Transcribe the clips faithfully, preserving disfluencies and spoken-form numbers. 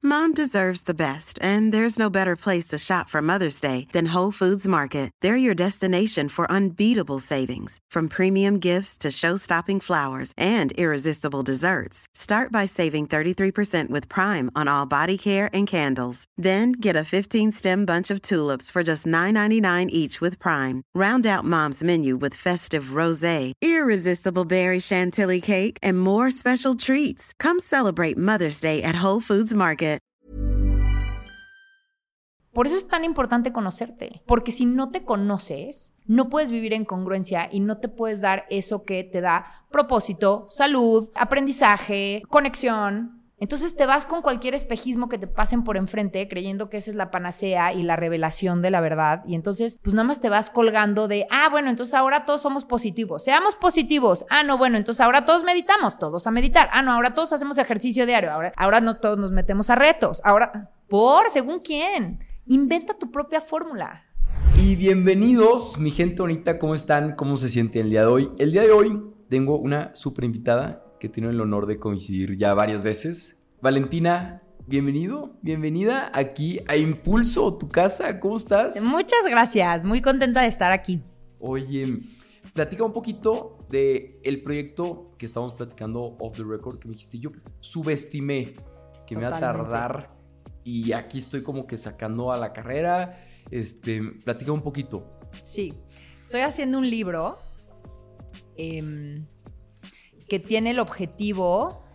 Mom deserves the best, and there's no better place to shop for Mother's Day than Whole Foods Market. They're your destination for unbeatable savings, from premium gifts to show-stopping flowers and irresistible desserts. Start by saving thirty-three percent with Prime on all body care and candles. Then get a fifteen-stem bunch of tulips for just nine ninety-nine each with Prime. Round out Mom's menu with festive rosé, irresistible berry chantilly cake, and more special treats. Come celebrate Mother's Day at Whole Foods Market. Por eso es tan importante conocerte, porque si no te conoces, no puedes vivir en congruencia y no te puedes dar eso que te da propósito, salud, aprendizaje, conexión. Entonces te vas con cualquier espejismo que te pasen por enfrente creyendo que esa es la panacea y la revelación de la verdad, y entonces pues nada más te vas colgando de, ah, bueno, entonces ahora todos somos positivos, seamos positivos. Ah, no, bueno, entonces ahora todos meditamos, todos a meditar. Ah, no, ahora todos hacemos ejercicio diario, ahora, ahora no todos nos metemos a retos, ahora, ¿por? ¿Según quién? Inventa tu propia fórmula. Y bienvenidos, mi gente bonita, ¿cómo están? ¿Cómo se sienten el día de hoy? El día de hoy tengo una súper invitada que tiene el honor de coincidir ya varias veces. Valentina, bienvenido, bienvenida aquí a Impulso, tu casa, ¿cómo estás? Muchas gracias, muy contenta de estar aquí. Oye, platica un poquito del proyecto que estamos platicando off the record, que me dijiste, yo subestimé que me iba a tardar y aquí estoy como que sacando a la carrera. Este, platica un poquito. Sí, estoy haciendo un libro eh, que tiene el objetivo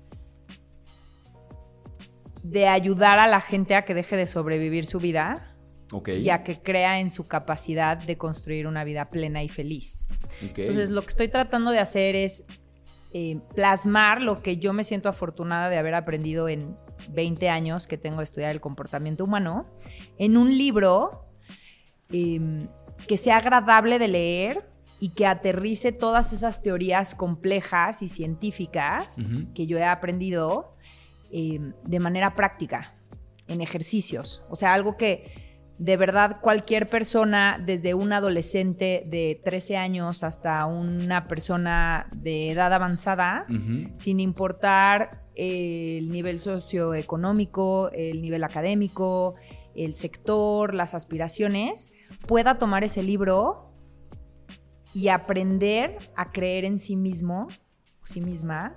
de ayudar a la gente a que deje de sobrevivir su vida, okay, y a que crea en su capacidad de construir una vida plena y feliz. Okay. Entonces, lo que estoy tratando de hacer es eh, plasmar lo que yo me siento afortunada de haber aprendido en veinte años que tengo de estudiar el comportamiento humano, en un libro eh, que sea agradable de leer y que aterrice todas esas teorías complejas y científicas uh-huh. que yo he aprendido eh, de manera práctica, en ejercicios. O sea, algo que de verdad cualquier persona, desde un adolescente de trece años hasta una persona de edad avanzada, uh-huh. sin importar el nivel socioeconómico, el nivel académico, el sector, las aspiraciones, pueda tomar ese libro y aprender a creer en sí mismo o sí misma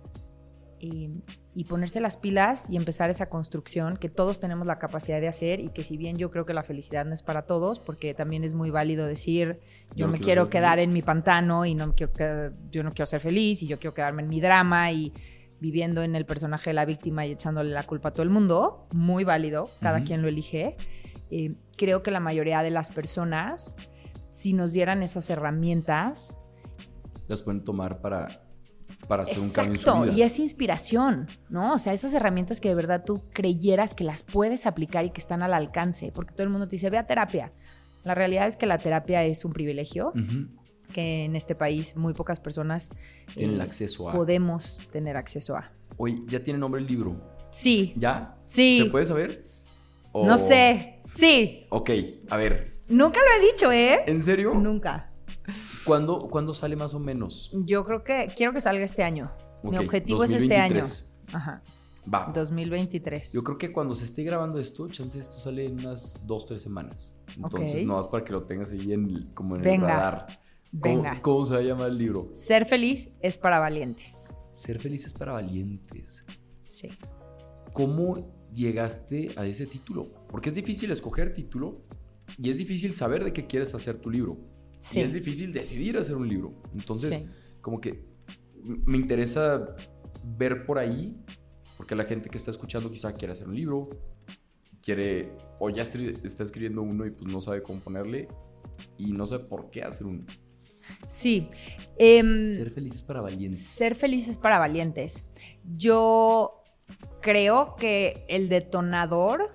eh, y ponerse las pilas y empezar esa construcción que todos tenemos la capacidad de hacer, y que si bien yo creo que la felicidad no es para todos, porque también es muy válido decir yo, yo no me quiero, quiero quedar feliz en mi pantano y no me quiero quedar, yo no quiero ser feliz y yo quiero quedarme en mi drama y viviendo en el personaje de la víctima y echándole la culpa a todo el mundo, muy válido, cada uh-huh. quien lo elige. Eh, creo que la mayoría de las personas, si nos dieran esas herramientas, las pueden tomar para, para hacer exacto, un cambio en su vida. Y es inspiración, ¿no? O sea, esas herramientas que de verdad tú creyeras que las puedes aplicar y que están al alcance, porque todo el mundo te dice, ve a terapia. La realidad es que la terapia es un privilegio, uh-huh. que en este país muy pocas personas tienen eh, acceso a. Podemos tener acceso a. Oye, ¿ya tiene nombre el libro? Sí. ¿Ya? Sí. ¿Se puede saber? ¿O... No sé. Sí. Ok, a ver. Nunca lo he dicho, ¿eh? ¿En serio? Nunca. ¿Cuándo, ¿cuándo sale más o menos? Yo creo que quiero que salga este año. Okay. Mi objetivo dos mil veintitrés. Es este año. Ajá. Va. dos mil veintitrés. Yo creo que cuando se esté grabando esto, chance esto sale en unas dos, tres semanas. Entonces, okay. no vas para que lo tengas ahí en, como en Venga. el radar. ¿Cómo, Venga. ¿Cómo se va a llamar el libro? Ser feliz es para valientes. Ser feliz es para valientes. Sí. ¿Cómo llegaste a ese título? Porque es difícil escoger título y es difícil saber de qué quieres hacer tu libro. Sí. Y es difícil decidir hacer un libro. Entonces, sí. como que me interesa ver por ahí, porque la gente que está escuchando quizá quiere hacer un libro, quiere, o ya está escribiendo uno y pues no sabe cómo ponerle y no sabe por qué hacer uno. Sí. Eh, ser felices para valientes. Ser felices para valientes. Yo creo que el detonador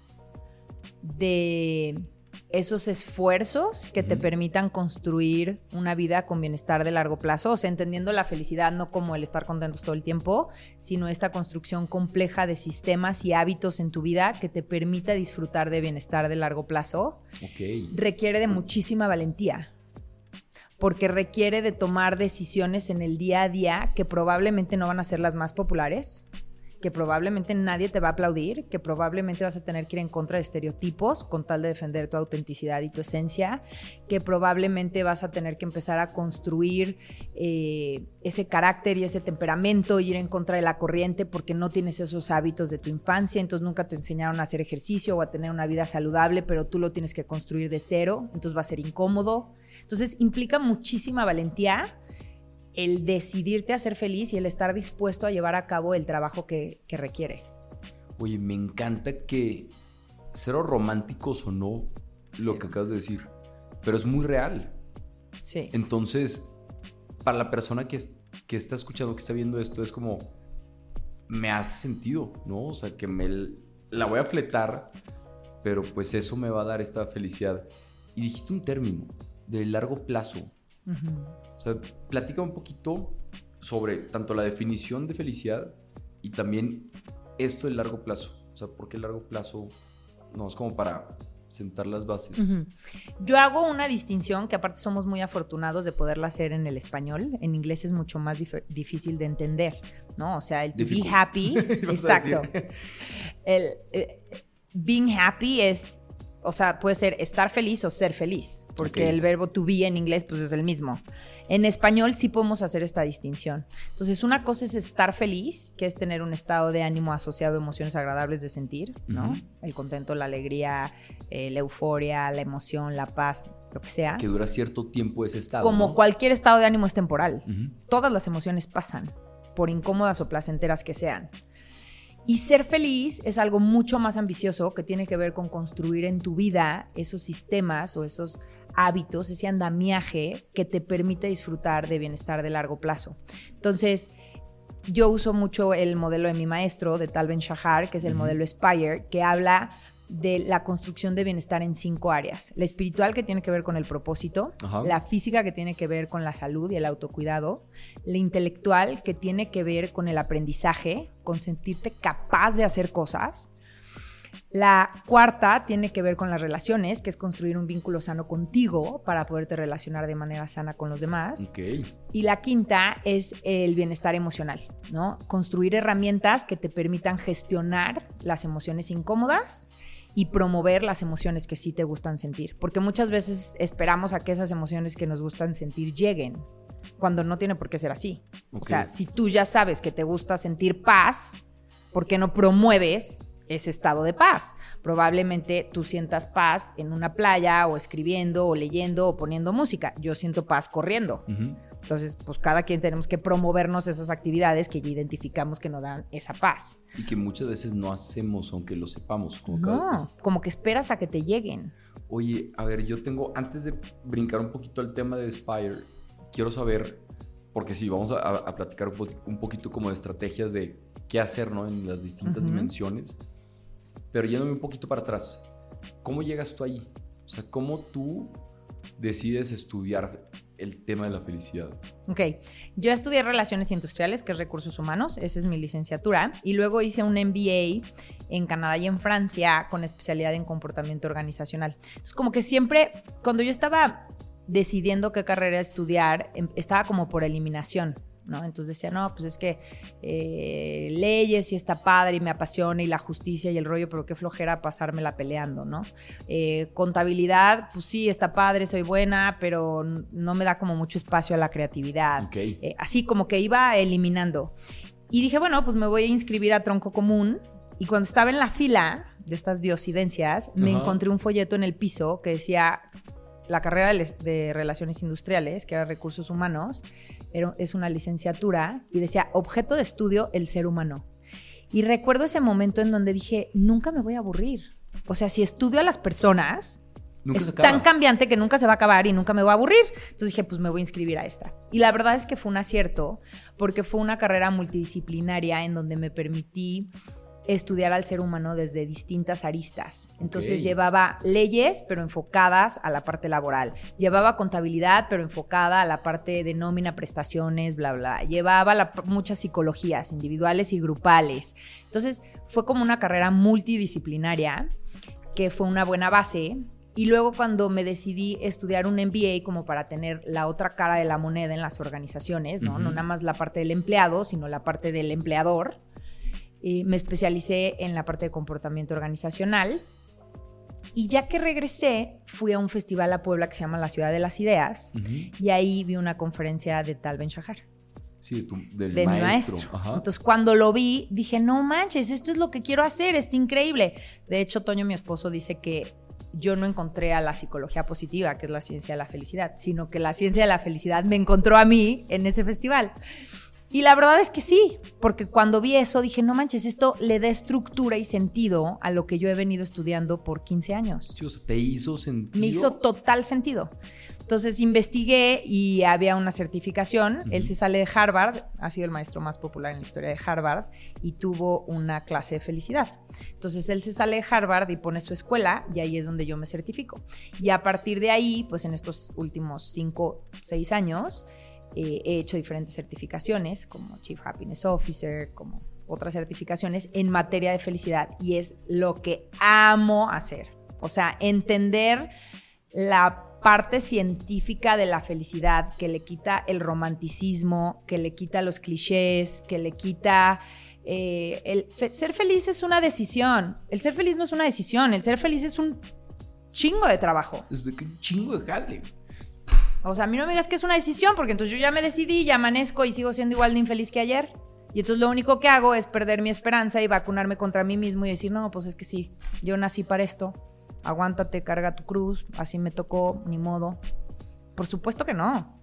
de esos esfuerzos que uh-huh. te permitan construir una vida con bienestar de largo plazo, o sea, entendiendo la felicidad no como el estar contentos todo el tiempo, sino esta construcción compleja de sistemas y hábitos en tu vida que te permita disfrutar de bienestar de largo plazo, okay. requiere de muchísima valentía. Porque requiere de tomar decisiones en el día a día que probablemente no van a ser las más populares, que probablemente nadie te va a aplaudir, que probablemente vas a tener que ir en contra de estereotipos con tal de defender tu autenticidad y tu esencia, que probablemente vas a tener que empezar a construir eh, ese carácter y ese temperamento y ir en contra de la corriente porque no tienes esos hábitos de tu infancia, entonces nunca te enseñaron a hacer ejercicio o a tener una vida saludable, pero tú lo tienes que construir de cero, entonces va a ser incómodo. Entonces implica muchísima valentía el decidirte a ser feliz y el estar dispuesto a llevar a cabo el trabajo que, que requiere. Oye, me encanta que, cero románticos o no, sí. lo que acabas de decir, pero es muy real. Sí. Entonces, para la persona que, que está escuchando, que está viendo esto, es como, me hace sentido, ¿no? O sea, que me la voy a fletar, pero pues eso me va a dar esta felicidad. Y dijiste un término, de largo plazo. Uh-huh. O sea, platica un poquito sobre tanto la definición de felicidad y también esto del largo plazo. O sea, ¿por qué el largo plazo? No, es como para sentar las bases. Uh-huh. Yo hago una distinción que aparte somos muy afortunados de poderla hacer en el español. En inglés es mucho más dif- difícil de entender, ¿no? O sea, el to be happy. Exacto. El eh, being happy es... O sea, puede ser estar feliz o ser feliz, porque okay. el verbo to be en inglés pues es el mismo. En español sí podemos hacer esta distinción. Entonces, una cosa es estar feliz, que es tener un estado de ánimo asociado a emociones agradables de sentir, ¿no? Uh-huh. El contento, la alegría, eh, la euforia, la emoción, la paz, lo que sea. Que dura cierto tiempo ese estado, Como ¿no? cualquier estado de ánimo es temporal. Uh-huh. Todas las emociones pasan, por incómodas o placenteras que sean. Y ser feliz es algo mucho más ambicioso que tiene que ver con construir en tu vida esos sistemas o esos hábitos, ese andamiaje que te permite disfrutar de bienestar de largo plazo. Entonces, yo uso mucho el modelo de mi maestro, de Tal Ben-Shahar, que es el uh-huh. modelo Aspire, que habla de la construcción de bienestar en cinco áreas. La espiritual, que tiene que ver con el propósito. Ajá. La física, que tiene que ver con la salud y el autocuidado. La intelectual, que tiene que ver con el aprendizaje, con sentirte capaz de hacer cosas. La cuarta tiene que ver con las relaciones, que es construir un vínculo sano contigo para poderte relacionar de manera sana con los demás. Okay. Y la quinta es el bienestar emocional, ¿no? Construir herramientas que te permitan gestionar las emociones incómodas y promover las emociones que sí te gustan sentir. Porque muchas veces esperamos a que esas emociones que nos gustan sentir lleguen, cuando no tiene por qué ser así. Okay. O sea, si tú ya sabes que te gusta sentir paz, ¿por qué no promueves ese estado de paz? Probablemente tú sientas paz en una playa o escribiendo o leyendo o poniendo música. Yo siento paz corriendo. Uh-huh. Entonces, pues cada quien tenemos que promovernos esas actividades que ya identificamos que nos dan esa paz. Y que muchas veces no hacemos, aunque lo sepamos. Como no, como que esperas a que te lleguen. Oye, a ver, yo tengo, antes de brincar un poquito al tema de Aspire, quiero saber, porque sí, vamos a, a platicar un, po- un poquito como de estrategias de qué hacer, ¿no? En las distintas uh-huh. dimensiones. Pero yéndome un poquito para atrás, ¿cómo llegas tú ahí? O sea, ¿cómo tú decides estudiar el tema de la felicidad? Ok, yo estudié Relaciones Industriales, que es Recursos Humanos, esa es mi licenciatura, y luego hice un M B A en Canadá y en Francia con especialidad en comportamiento organizacional. Es como que siempre, cuando yo estaba decidiendo qué carrera estudiar, estaba como por eliminación, ¿no? Entonces decía, no, pues es que eh, leyes sí está padre y me apasiona y la justicia y el rollo, pero qué flojera pasármela peleando, ¿no? Eh, contabilidad, pues sí, está padre, soy buena, pero no me da como mucho espacio a la creatividad. Okay. Eh, así como que iba eliminando. Y dije, bueno, pues me voy a inscribir a Tronco Común. Y cuando estaba en la fila de estas diosidencias, uh-huh. me encontré un folleto en el piso que decía la carrera de, de Relaciones Industriales, que era Recursos Humanos, era, es una licenciatura, y decía objeto de estudio, el ser humano. Y recuerdo ese momento en donde dije, nunca me voy a aburrir. O sea, si estudio a las personas, nunca es tan cambiante que nunca se va a acabar y nunca me voy a aburrir. Entonces dije, pues me voy a inscribir a esta. Y la verdad es que fue un acierto, porque fue una carrera multidisciplinaria en donde me permití estudiar al ser humano desde distintas aristas. Entonces okay. llevaba leyes, pero enfocadas a la parte laboral. Llevaba contabilidad, pero enfocada a la parte de nómina, prestaciones, bla, bla. Llevaba la, muchas psicologías individuales y grupales. Entonces fue como una carrera multidisciplinaria que fue una buena base. Y luego cuando me decidí estudiar un M B A como para tener la otra cara de la moneda en las organizaciones, ¿no? Uh-huh. No nada más la parte del empleado, sino la parte del empleador. Eh, me especialicé en la parte de comportamiento organizacional. Y ya que regresé, fui a un festival a Puebla que se llama La Ciudad de las Ideas. Uh-huh. Y ahí vi una conferencia de Tal Ben-Shahar. Sí, de tu, del de maestro. Mi maestro. Entonces, cuando lo vi, dije, no manches, esto es lo que quiero hacer, está increíble. De hecho, Toño, mi esposo, dice que yo no encontré a la psicología positiva, que es la ciencia de la felicidad, sino que la ciencia de la felicidad me encontró a mí en ese festival. Y la verdad es que sí, porque cuando vi eso dije, no manches, esto le da estructura y sentido a lo que yo he venido estudiando por quince años. Sí, o sea, ¿te hizo sentido? Me hizo total sentido. Entonces investigué y había una certificación. Uh-huh. Él se sale de Harvard, ha sido el maestro más popular en la historia de Harvard y tuvo una clase de felicidad. Entonces él se sale de Harvard y pone su escuela y ahí es donde yo me certifico. Y a partir de ahí, pues en estos últimos cinco, seis años, Eh, he hecho diferentes certificaciones como Chief Happiness Officer, como otras certificaciones en materia de felicidad y es lo que amo hacer. O sea, entender la parte científica de la felicidad que le quita el romanticismo, que le quita los clichés, que le quita... Eh, el fe- ser feliz es una decisión. El ser feliz no es una decisión. El ser feliz es un chingo de trabajo. Es de que un chingo de jale. O sea, a mí no me digas que es una decisión, porque entonces yo ya me decidí, ya amanezco y sigo siendo igual de infeliz que ayer. Y entonces lo único que hago es perder mi esperanza y vacunarme contra mí mismo y decir, no, pues es que sí, yo nací para esto. Aguántate, carga tu cruz, así me tocó, ni modo. Por supuesto que no.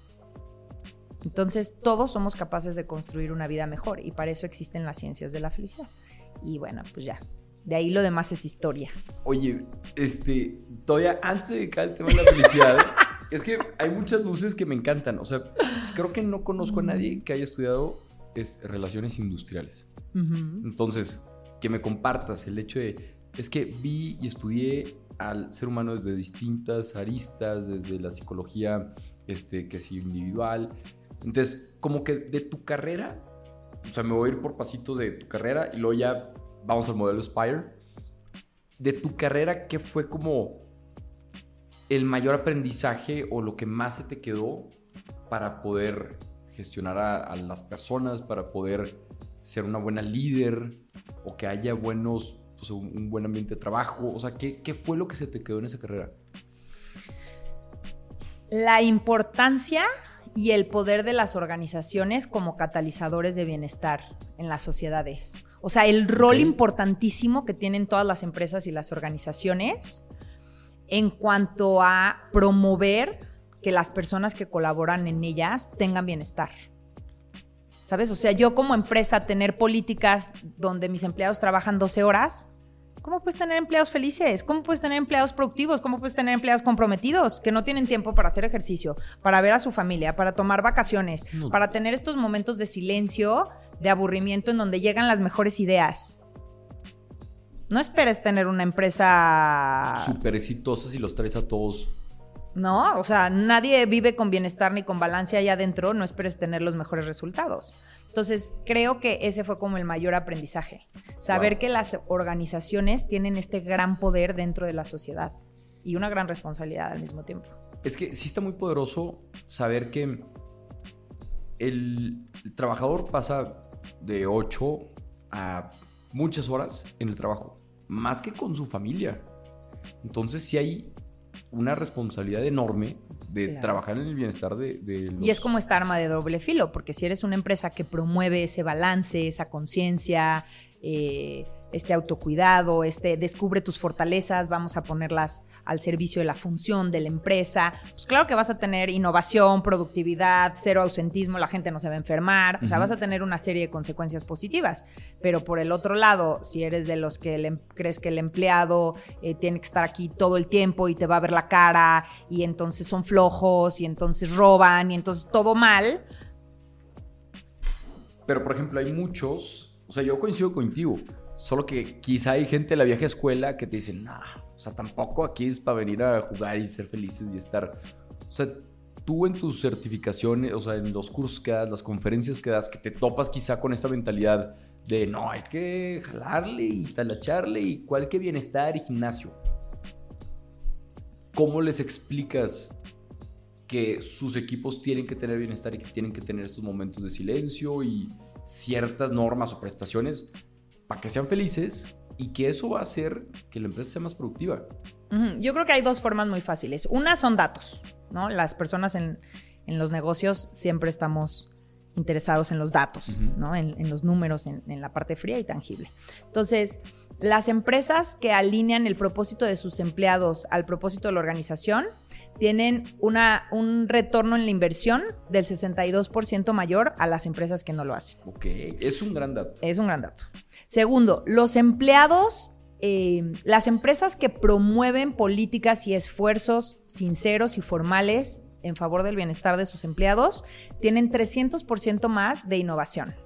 Entonces todos somos capaces de construir una vida mejor y para eso existen las ciencias de la felicidad. Y bueno, pues ya. De ahí lo demás es historia. Oye, este, todavía antes de dedicar el tema de la felicidad... Es que hay muchas luces que me encantan. O sea, creo que no conozco a nadie que haya estudiado es, relaciones industriales. Uh-huh. Entonces, que me compartas el hecho de... Es que vi y estudié al ser humano desde distintas aristas, desde la psicología, este, que es individual. Entonces, como que de tu carrera... O sea, me voy a ir por pasitos de tu carrera y luego ya vamos al modelo Spire. De tu carrera, ¿qué fue como... el mayor aprendizaje o lo que más se te quedó para poder gestionar a, a las personas, para poder ser una buena líder o que haya buenos, pues, un, un buen ambiente de trabajo? O sea, ¿qué, ¿qué fue lo que se te quedó en esa carrera? La importancia y el poder de las organizaciones como catalizadores de bienestar en las sociedades. O sea, el rol okay. importantísimo que tienen todas las empresas y las organizaciones en cuanto a promover que las personas que colaboran en ellas tengan bienestar. ¿Sabes? O sea, yo como empresa tener políticas donde mis empleados trabajan doce horas, ¿cómo puedes tener empleados felices? ¿Cómo puedes tener empleados productivos? ¿Cómo puedes tener empleados comprometidos que no tienen tiempo para hacer ejercicio, para ver a su familia, para tomar vacaciones, no. para tener estos momentos de silencio, de aburrimiento en donde llegan las mejores ideas? No esperes tener una empresa... súper exitosa si los traes a todos. No, o sea, nadie vive con bienestar ni con balance allá adentro, no esperes tener los mejores resultados. Entonces, creo que ese fue como el mayor aprendizaje. Saber wow. que las organizaciones tienen este gran poder dentro de la sociedad y una gran responsabilidad al mismo tiempo. Es que sí está muy poderoso saber que el, el trabajador pasa de ocho a muchas horas en el trabajo, más que con su familia. Entonces sí hay una responsabilidad enorme de claro. trabajar en el bienestar de, de los... Y es como esta arma de doble filo, porque si eres una empresa que promueve ese balance, esa conciencia, eh, este autocuidado, este descubre tus fortalezas, vamos a ponerlas al servicio de la función de la empresa, pues claro que vas a tener innovación, productividad, cero ausentismo, la gente no se va a enfermar, uh-huh. o sea, vas a tener una serie de consecuencias positivas. Pero por el otro lado, si eres de los que le, crees que el empleado eh, tiene que estar aquí todo el tiempo y te va a ver la cara y entonces son flojos y entonces roban y entonces todo mal. Pero, por ejemplo, hay muchos, o sea, yo coincido contigo, solo que quizá hay gente de la vieja escuela que te dicen, nah, o sea, tampoco aquí es para venir a jugar y ser felices y estar... O sea, tú en tus certificaciones, o sea, en los cursos que das, las conferencias que das, que te topas quizá con esta mentalidad de no, hay que jalarle y talacharle y cuál que bienestar y gimnasio. ¿Cómo les explicas que sus equipos tienen que tener bienestar y que tienen que tener estos momentos de silencio y ciertas normas o prestaciones para que sean felices y que eso va a hacer que la empresa sea más productiva. Uh-huh. Yo creo que hay dos formas muy fáciles. Una son datos, ¿no? Las personas en, en los negocios siempre estamos interesados en los datos, uh-huh. ¿no? En, en los números, en, en la parte fría y tangible. Entonces, las empresas que alinean el propósito de sus empleados al propósito de la organización tienen una, un retorno en la inversión del sesenta y dos por ciento mayor a las empresas que no lo hacen. Ok, es un gran dato. Es un gran dato. Segundo, los empleados, eh, las empresas que promueven políticas y esfuerzos sinceros y formales en favor del bienestar de sus empleados, tienen trescientos por ciento más de innovación.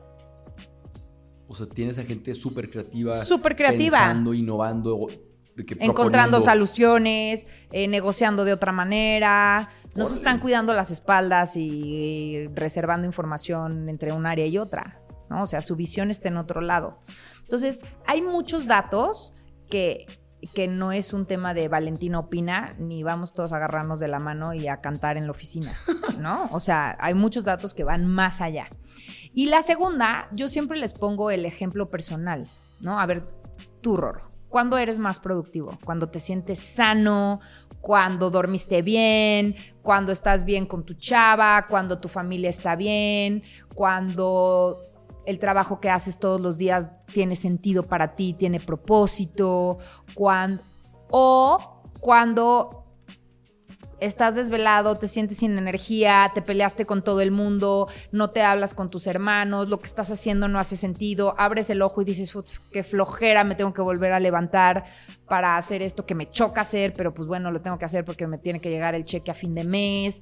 O sea, tienes a gente súper creativa. Súper creativa. Pensando, innovando. De que encontrando soluciones, eh, negociando de otra manera. No Órale. Se están cuidando las espaldas y, y reservando información entre un área y otra, ¿no? O sea, su visión está en otro lado. Entonces, hay muchos datos que... que no es un tema de Valentina opina, ni vamos todos a agarrarnos de la mano y a cantar en la oficina, ¿no? O sea, hay muchos datos que van más allá. Y la segunda, yo siempre les pongo el ejemplo personal, ¿no? A ver, tú, Rorro, ¿cuándo eres más productivo? ¿Cuando te sientes sano? ¿Cuando dormiste bien? ¿Cuando estás bien con tu chava? ¿Cuando tu familia está bien? ¿Cuando el trabajo que haces todos los días tiene sentido para ti, tiene propósito? Cuando, o cuando estás desvelado, te sientes sin energía, te peleaste con todo el mundo, no te hablas con tus hermanos, lo que estás haciendo no hace sentido, abres el ojo y dices, qué flojera, me tengo que volver a levantar para hacer esto que me choca hacer, pero pues bueno, lo tengo que hacer porque me tiene que llegar el cheque a fin de mes.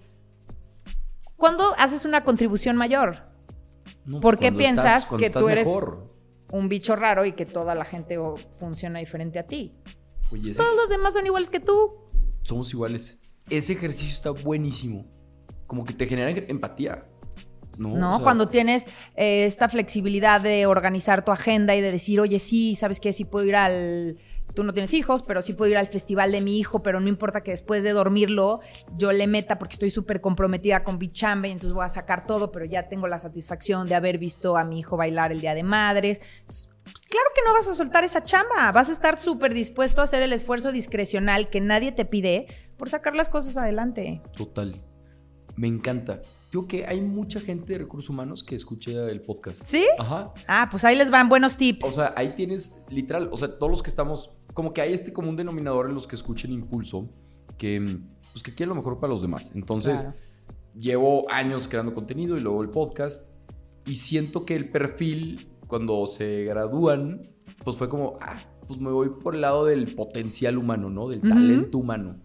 ¿Cuándo haces una contribución mayor? No, ¿Por qué piensas estás, que tú eres mejor. Un bicho raro y que toda la gente funciona diferente a ti? Oye, ese... Todos los demás son iguales que tú. Somos iguales. Ese ejercicio está buenísimo. Como que te genera empatía. No, no o sea... cuando tienes eh, esta flexibilidad de organizar tu agenda y de decir, oye, sí, ¿sabes qué? Sí puedo ir al... Tú no tienes hijos, pero sí puedo ir al festival de mi hijo, pero no importa que después de dormirlo yo le meta porque estoy súper comprometida con mi chamba y entonces voy a sacar todo, pero ya tengo la satisfacción de haber visto a mi hijo bailar el Día de Madres. Pues, pues claro que no vas a soltar esa chamba, vas a estar súper dispuesto a hacer el esfuerzo discrecional que nadie te pide por sacar las cosas adelante. Total, me encanta. Digo que hay mucha gente de recursos humanos que escucha el podcast. ¿Sí? Ajá. Ah, pues ahí les van buenos tips. O sea, ahí tienes, literal, o sea, todos los que estamos, como que hay este común denominador en los que escuchen Impulso, que, pues, que quieren lo mejor para los demás. Entonces, claro. Llevo años creando contenido y luego el podcast, y siento que el perfil, cuando se gradúan, pues fue como, ah, pues me voy por el lado del potencial humano, ¿no? Del uh-huh. talento humano.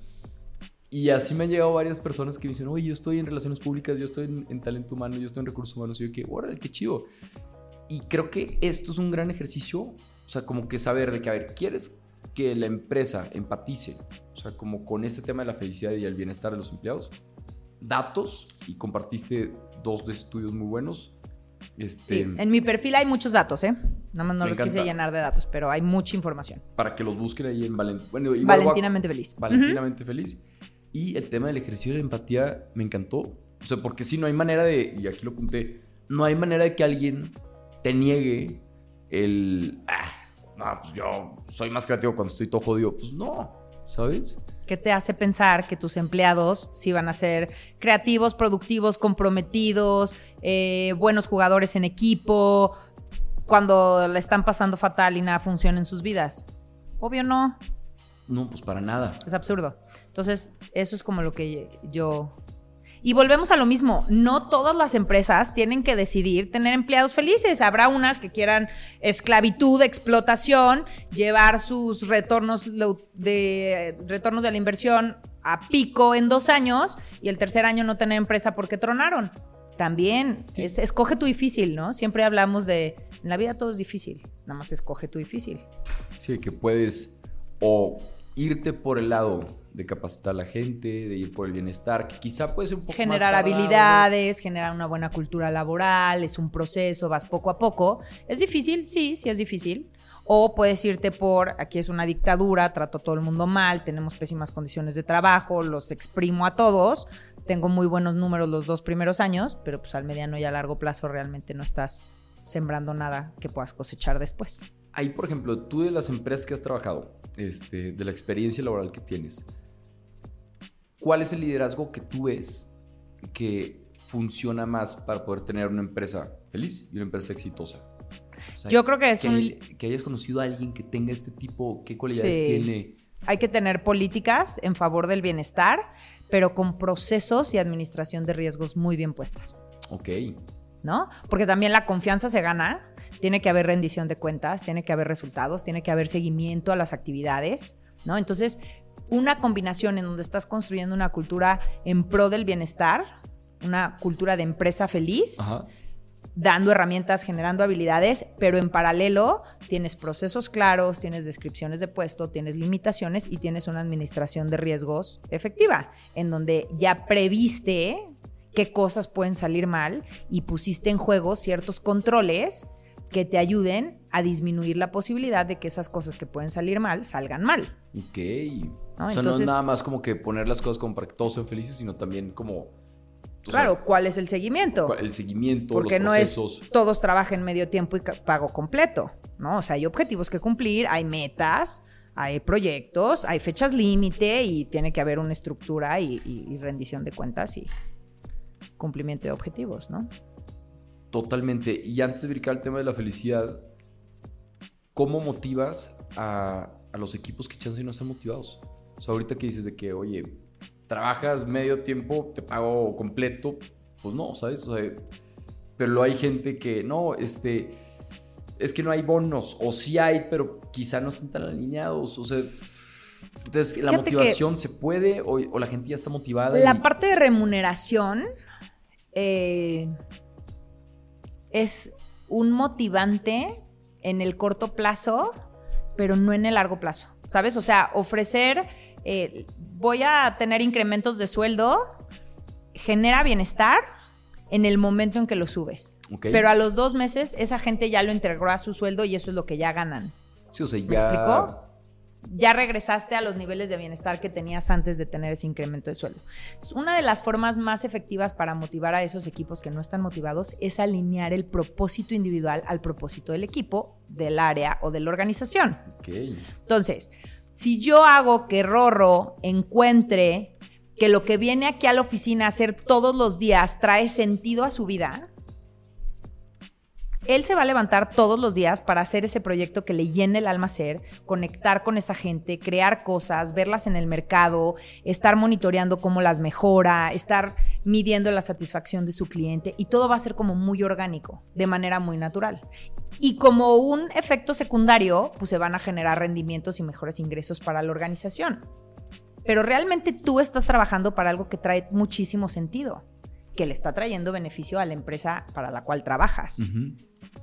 Y así me han llegado varias personas que me dicen, oye, yo estoy en relaciones públicas, yo estoy en, en talento humano, yo estoy en recursos humanos. Y yo que, órale, qué chido. Y creo que esto es un gran ejercicio. O sea, como que saber de que, a ver, ¿quieres que la empresa empatice? O sea, como con este tema de la felicidad y el bienestar de los empleados. Datos, y compartiste dos de estudios muy buenos. Este, sí, en mi perfil hay muchos datos, ¿eh? Nada más no los encanta. Quise llenar de datos, pero hay mucha información. Para que los busquen ahí en Valent... bueno, igual Valentinamente va... Feliz. Valentinamente uh-huh. Feliz. Y el tema del ejercicio de empatía me encantó. O sea, porque sí, no hay manera de... Y aquí lo apunté. No hay manera de que alguien te niegue el... Ah, no, pues yo soy más creativo cuando estoy todo jodido. Pues no, ¿sabes? ¿Qué te hace pensar que tus empleados sí van a ser creativos, productivos, comprometidos, eh, buenos jugadores en equipo, cuando le están pasando fatal y nada funciona en sus vidas? Obvio no. No, pues para nada. Es absurdo. Entonces, eso es como lo que yo... Y volvemos a lo mismo. No todas las empresas tienen que decidir tener empleados felices. Habrá unas que quieran esclavitud, explotación, llevar sus retornos de, retornos de la inversión a pico en dos años y el tercer año no tener empresa porque tronaron. También, sí. es, escoge tu difícil, ¿no? Siempre hablamos de, en la vida todo es difícil. Nada más escoge tu difícil. Sí, que puedes o irte por el lado de capacitar a la gente, de ir por el bienestar, que quizá puede ser un poco generar más habilidades, generar una buena cultura laboral, es un proceso, vas poco a poco. ¿Es difícil? Sí, sí es difícil. O puedes irte por, aquí es una dictadura, trato a todo el mundo mal, tenemos pésimas condiciones de trabajo, los exprimo a todos, tengo muy buenos números los dos primeros años, pero pues al mediano y a largo plazo realmente no estás sembrando nada que puedas cosechar después. ahí, por ejemplo, tú de las empresas que has trabajado, este, de la experiencia laboral que tienes, ¿cuál es el liderazgo que tú ves que funciona más para poder tener una empresa feliz y una empresa exitosa? O sea, yo creo que es que, un... que hayas conocido a alguien que tenga este tipo, ¿qué cualidades sí. tiene? Hay que tener políticas en favor del bienestar, pero con procesos y administración de riesgos muy bien puestas. Ok. ¿No? Porque también la confianza se gana, tiene que haber rendición de cuentas, tiene que haber resultados, tiene que haber seguimiento a las actividades, ¿no? Entonces, una combinación en donde estás construyendo una cultura en pro del bienestar, una cultura de empresa feliz, Ajá. dando herramientas, generando habilidades, pero en paralelo tienes procesos claros, tienes descripciones de puesto, tienes limitaciones y tienes una administración de riesgos efectiva, en donde ya previste qué cosas pueden salir mal y pusiste en juego ciertos controles que te ayuden a disminuir la posibilidad de que esas cosas que pueden salir mal salgan mal. Ok. ¿No? O sea, Entonces, no es nada más como que poner las cosas como para que todos sean felices, sino también como... Claro, sea, ¿cuál es el seguimiento? El seguimiento, Porque los procesos. no es todos trabajan medio tiempo y pago completo, ¿no? O sea, hay objetivos que cumplir, hay metas, hay proyectos, hay fechas límite y tiene que haber una estructura y, y, y rendición de cuentas y cumplimiento de objetivos, ¿no? Totalmente. Y antes de brincar al tema de la felicidad, ¿cómo motivas a, a los equipos que chance no están motivados? O sea, ahorita que dices de que, oye, trabajas medio tiempo, te pago completo, pues no, ¿sabes? O sea, pero hay gente que, no, este, es que no hay bonos, o sí hay, pero quizá no están tan alineados, o sea... Entonces, ¿la Fíjate motivación se puede o, o la gente ya está motivada? La y... parte de remuneración eh, es un motivante en el corto plazo, pero no en el largo plazo, ¿sabes? O sea, ofrecer, eh, voy a tener incrementos de sueldo, genera bienestar en el momento en que lo subes. Okay. Pero a los dos meses, esa gente ya lo integró a su sueldo y eso es lo que ya ganan. Sí, o sea, ya... ¿Me explicó? Ya regresaste a los niveles de bienestar que tenías antes de tener ese incremento de sueldo. Entonces, una de las formas más efectivas para motivar a esos equipos que no están motivados es alinear el propósito individual al propósito del equipo, del área o de la organización. Okay. Entonces, si yo hago que Rorro encuentre que lo que viene aquí a la oficina a hacer todos los días trae sentido a su vida, él se va a levantar todos los días para hacer ese proyecto que le llene el alma ser, conectar con esa gente, crear cosas, verlas en el mercado, estar monitoreando cómo las mejora, estar midiendo la satisfacción de su cliente y todo va a ser como muy orgánico, de manera muy natural. Y como un efecto secundario, pues se van a generar rendimientos y mejores ingresos para la organización. Pero realmente tú estás trabajando para algo que trae muchísimo sentido, que le está trayendo beneficio a la empresa para la cual trabajas. Uh-huh.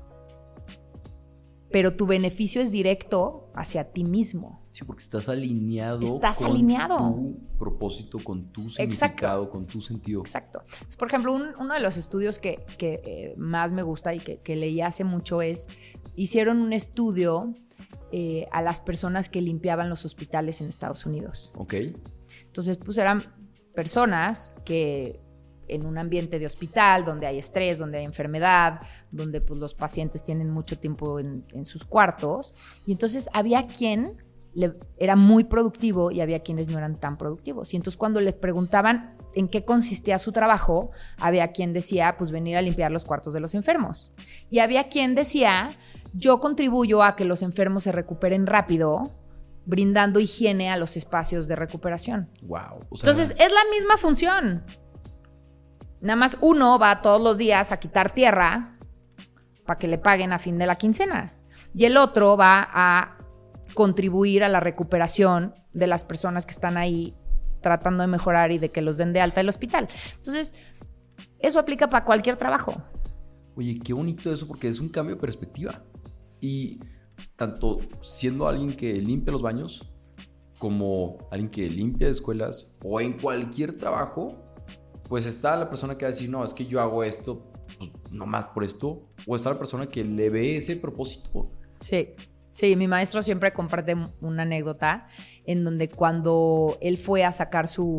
Pero tu beneficio es directo hacia ti mismo. Sí, porque estás alineado estás con alineado. tu propósito, con tu significado, Exacto. con tu sentido. Exacto. Entonces, por ejemplo, un, uno de los estudios que, que eh, más me gusta y que, que leí hace mucho es, hicieron un estudio eh, a las personas que limpiaban los hospitales en Estados Unidos. Ok. Entonces, pues eran personas que... en un ambiente de hospital, donde hay estrés, donde hay enfermedad, donde pues, los pacientes tienen mucho tiempo en, en sus cuartos. Y entonces había quien le, era muy productivo y había quienes no eran tan productivos. Y entonces cuando les preguntaban en qué consistía su trabajo, había quien decía, pues venir a limpiar los cuartos de los enfermos. Y había quien decía, yo contribuyo a que los enfermos se recuperen rápido, brindando higiene a los espacios de recuperación. Wow. O sea, entonces es la misma función. Nada más uno va todos los días a quitar tierra para que le paguen a fin de la quincena. Y el otro va a contribuir a la recuperación de las personas que están ahí tratando de mejorar y de que los den de alta del hospital. Entonces, eso aplica para cualquier trabajo. Oye, qué bonito eso, porque es un cambio de perspectiva. Y tanto siendo alguien que limpia los baños, como alguien que limpia escuelas, o en cualquier trabajo... pues está la persona que va a decir, no, es que yo hago esto pues, nomás por esto. O está la persona que le ve ese propósito. Sí, sí, mi maestro siempre comparte una anécdota en donde cuando él fue a sacar su,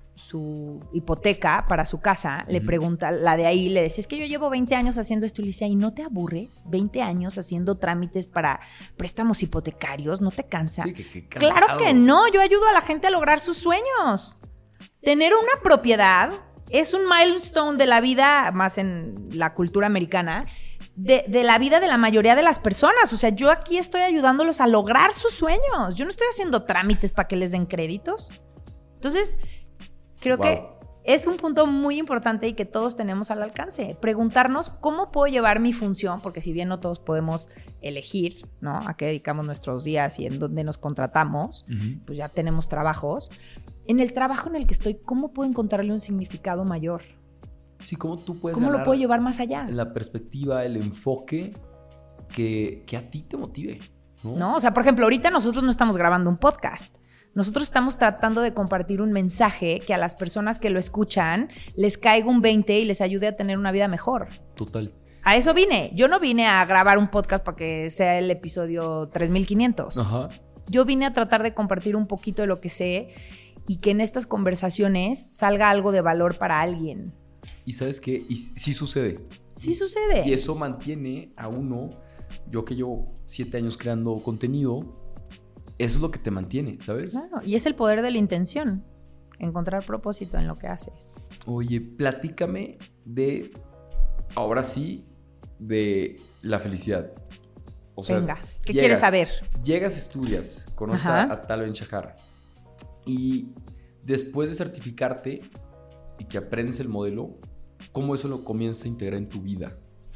su hipoteca para su casa, uh-huh. le pregunta, la de ahí, le decía, es que yo llevo veinte años haciendo esto, y le decía, ¿y no te aburres? veinte años haciendo trámites para préstamos hipotecarios, ¿no te cansa? Sí, que, que cansado. Claro que no, yo ayudo a la gente a lograr sus sueños. Tener una propiedad es un milestone de la vida, más en la cultura americana, de, de la vida de la mayoría de las personas. O sea, yo aquí estoy ayudándolos a lograr sus sueños. Yo no estoy haciendo trámites para que les den créditos. Entonces, creo wow. que es un punto muy importante y que todos tenemos al alcance. Preguntarnos cómo puedo llevar mi función, porque si bien no todos podemos elegir, ¿no?, a qué dedicamos nuestros días y en dónde nos contratamos, uh-huh. pues ya tenemos trabajos. En el trabajo en el que estoy, ¿cómo puedo encontrarle un significado mayor? Sí, ¿cómo tú puedes ¿Cómo lo puedo llevar más allá? La perspectiva, el enfoque que, que a ti te motive, ¿no? No, o sea, por ejemplo, ahorita nosotros no estamos grabando un podcast. Nosotros estamos tratando de compartir un mensaje que a las personas que lo escuchan les caiga un veinte y les ayude a tener una vida mejor. Total. A eso vine. Yo no vine a grabar un podcast para que sea el episodio tres mil quinientos. Ajá. Yo vine a tratar de compartir un poquito de lo que sé y que en estas conversaciones salga algo de valor para alguien. ¿Y sabes qué? Y sí sucede. Sí sucede. Y eso mantiene a uno, yo que llevo siete años creando contenido, eso es lo que te mantiene, ¿sabes? Claro, y es el poder de la intención, encontrar propósito en lo que haces. Oye, platícame de, ahora sí, de la felicidad. O sea, venga, ¿qué llegas, quieres saber? Llegas, estudias, conoces Ajá. a Tal Ben-Shahar y después de certificarte y que aprendes el modelo, ¿cómo eso lo comienza a integrar en tu vida?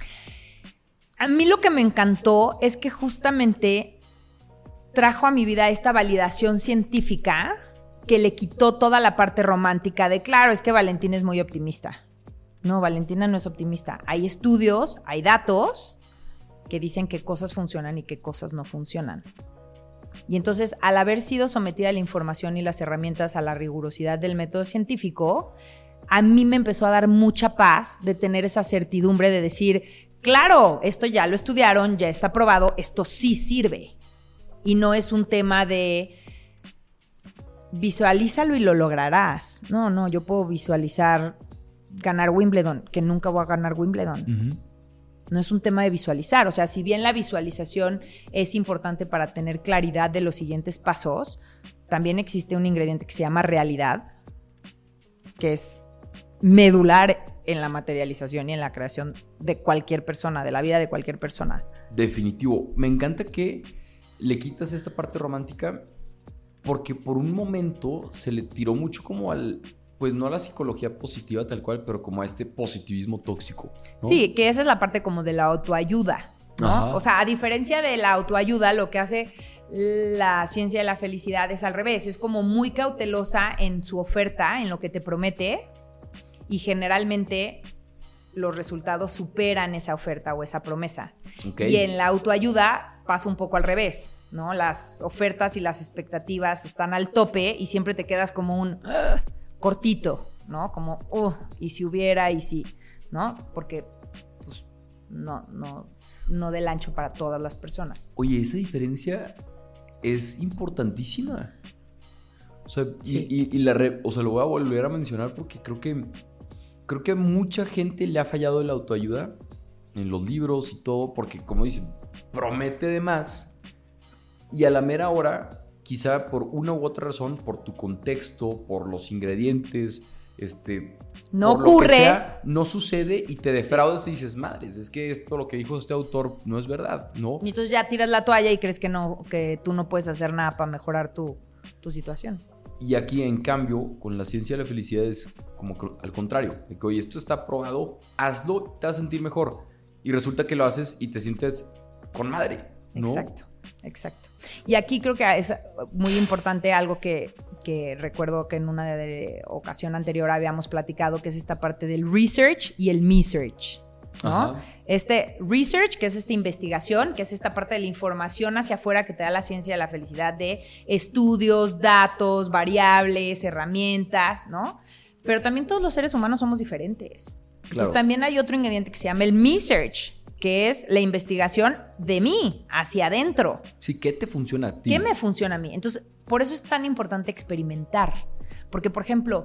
A mí lo que me encantó es que justamente trajo a mi vida esta validación científica que le quitó toda la parte romántica de, claro, es que Valentina es muy optimista. No, Valentina no es optimista. Hay estudios, hay datos que dicen qué cosas funcionan y qué cosas no funcionan. Y entonces, al haber sido sometida a la información y las herramientas a la rigurosidad del método científico, a mí me empezó a dar mucha paz de tener esa certidumbre de decir, claro, esto ya lo estudiaron, ya está probado, esto sí sirve. Y no es un tema de visualízalo y lo lograrás. No, no, yo puedo visualizar ganar Wimbledon, que nunca voy a ganar Wimbledon. Uh-huh. No es un tema de visualizar. O sea, si bien la visualización es importante para tener claridad de los siguientes pasos, también existe un ingrediente que se llama realidad, que es medular en la materialización y en la creación de cualquier persona, de la vida de cualquier persona. Definitivo. Me encanta que le quitas esta parte romántica porque por un momento se le tiró mucho como al, pues no a la psicología positiva tal cual, pero como a este positivismo tóxico, ¿no? Sí, que esa es la parte como de la autoayuda, ¿no? Ajá. O sea, a diferencia de la autoayuda, lo que hace la ciencia de la felicidad es al revés, es como muy cautelosa en su oferta, en lo que te promete, y generalmente los resultados superan esa oferta o esa promesa. Okay. Y en la autoayuda pasa un poco al revés, ¿no? Las ofertas y las expectativas están al tope y siempre te quedas como un uh, cortito, ¿no? Como, uh, y si hubiera, y si, ¿no? Porque pues, no, no, no del ancho para todas las personas. Oye, esa diferencia es importantísima. O sea, sí. y, y, y la re, o sea, lo voy a volver a mencionar porque creo que creo que a mucha gente le ha fallado la autoayuda en los libros y todo, porque como dicen, promete de más y a la mera hora, quizá por una u otra razón, por tu contexto, por los ingredientes, este, no por ocurre, lo que sea, no sucede y te defraudas sí. y dices, madres, es que esto lo que dijo este autor no es verdad, ¿no? Y entonces ya tiras la toalla y crees que no, que tú no puedes hacer nada para mejorar tu, tu situación. Y aquí, en cambio, con la ciencia de la felicidad es como al contrario. De que, oye, esto está probado, hazlo, te vas a sentir mejor. Y resulta que lo haces y te sientes con madre, ¿no? Exacto, exacto. Y aquí creo que es muy importante algo que, que recuerdo que en una de, de ocasión anterior habíamos platicado, que es esta parte del research y el me-search, ¿no? Ajá. Este research, que es esta investigación, que es esta parte de la información hacia afuera que te da la ciencia de la felicidad, de estudios, datos, variables, herramientas, ¿no? Pero también todos los seres humanos somos diferentes. Claro. Entonces también hay otro ingrediente que se llama el me-search, que es la investigación de mí, hacia adentro. Sí, ¿qué te funciona a ti? ¿Qué me funciona a mí? Entonces, por eso es tan importante experimentar. Porque, por ejemplo,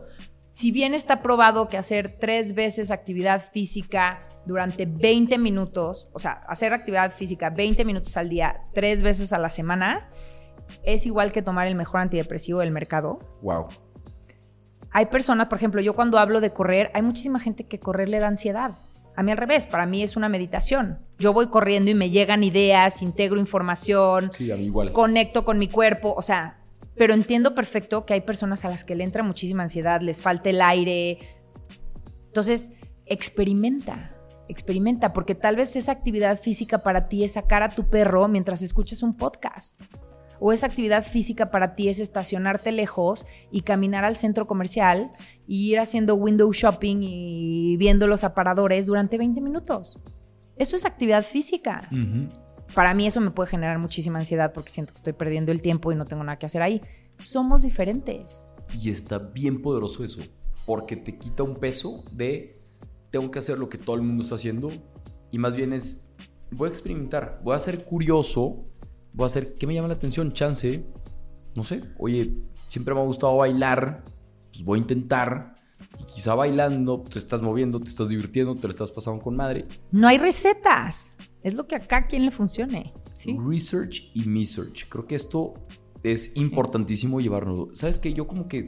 Si bien está probado que hacer tres veces actividad física durante veinte minutos, o sea, hacer actividad física veinte minutos al día, tres veces a la semana, es igual que tomar el mejor antidepresivo del mercado. Wow. Hay personas, por ejemplo, yo cuando hablo de correr, hay muchísima gente que correr le da ansiedad. A mí al revés, para mí es una meditación. Yo voy corriendo y me llegan ideas, integro información, sí, a mí igual. Conecto con mi cuerpo, o sea... Pero entiendo perfecto que hay personas a las que le entra muchísima ansiedad, les falta el aire. Entonces, experimenta, experimenta, porque tal vez esa actividad física para ti es sacar a tu perro mientras escuchas un podcast. O esa actividad física para ti es estacionarte lejos y caminar al centro comercial y ir haciendo window shopping y viendo los aparadores durante veinte minutos. Eso es actividad física. Uh-huh. Para mí eso me puede generar muchísima ansiedad porque siento que estoy perdiendo el tiempo y no tengo nada que hacer ahí. Somos diferentes. Y está bien poderoso eso, porque te quita un peso de tengo que hacer lo que todo el mundo está haciendo y más bien es voy a experimentar, voy a ser curioso, voy a hacer ¿qué me llama la atención? Chance, no sé, oye, siempre me ha gustado bailar, pues voy a intentar. Y quizá bailando, te estás moviendo, te estás divirtiendo, te lo estás pasando con madre. No hay recetas. Es lo que acá a quien le funcione. ¿Sí? Research y me-search. Creo que esto es sí. importantísimo llevarnos. ¿Sabes qué? Yo como que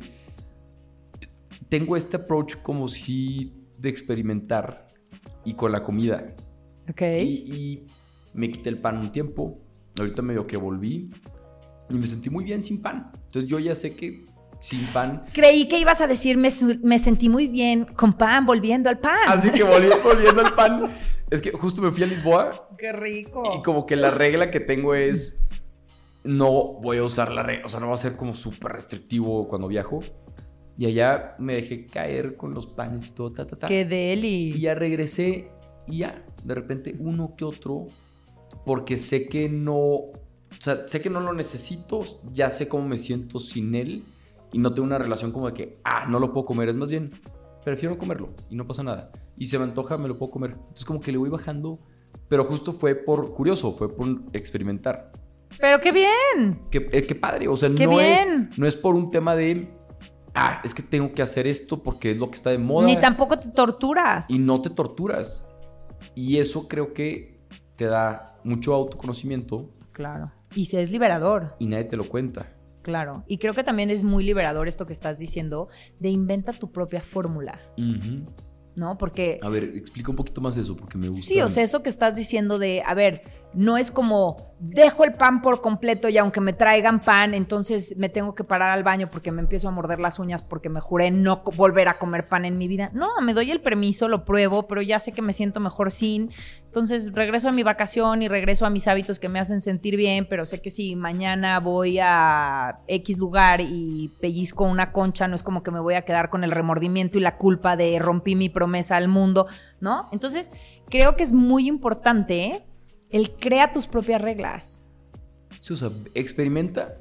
tengo este approach como si de experimentar y con la comida. Ok. Y, y me quité el pan un tiempo. Ahorita medio que volví y me sentí muy bien sin pan. Entonces yo ya sé que sin pan. Creí que ibas a decir, me, me sentí muy bien con pan, volviendo al pan. Así que volví, volviendo al pan. Es que justo me fui a Lisboa. ¡Qué rico! Y como que la regla que tengo es, no voy a usar la regla, o sea, no va a ser como súper restrictivo cuando viajo. Y allá me dejé caer con los panes y todo, ta, ta, ta. ¡Qué deli! Y ya regresé y ya, de repente uno que otro, porque sé que no, o sea, sé que no lo necesito, ya sé cómo me siento sin él. Y no tengo una relación como de que, ah, no lo puedo comer. Es más bien, prefiero comerlo y no pasa nada. Y se me antoja, me lo puedo comer. Entonces como que le voy bajando. Pero justo fue por curioso, fue por experimentar. ¡Pero qué bien! Qué, eh, qué padre. O sea, ¡Qué no bien! es, no es por un tema de, ah, es que tengo que hacer esto porque es lo que está de moda. Ni tampoco te torturas. Y no te torturas. Y eso creo que te da mucho autoconocimiento. Claro. Y se es liberador. Y nadie te lo cuenta. Claro, y creo que también es muy liberador esto que estás diciendo de inventa tu propia fórmula, uh-huh. ¿no? Porque... A ver, explica un poquito más eso porque me gusta. Sí, o sea, eso que estás diciendo de, a ver, no es como dejo el pan por completo y aunque me traigan pan, entonces me tengo que parar al baño porque me empiezo a morder las uñas porque me juré no volver a comer pan en mi vida. No, me doy el permiso, lo pruebo, pero ya sé que me siento mejor sin. Entonces regreso a mi vacación y regreso a mis hábitos que me hacen sentir bien, pero sé que si mañana voy a X lugar y pellizco una concha, no es como que me voy a quedar con el remordimiento y la culpa de rompí mi promesa al mundo, ¿no? Entonces creo que es muy importante, ¿eh? El crea tus propias reglas. Sí, o sea, experimenta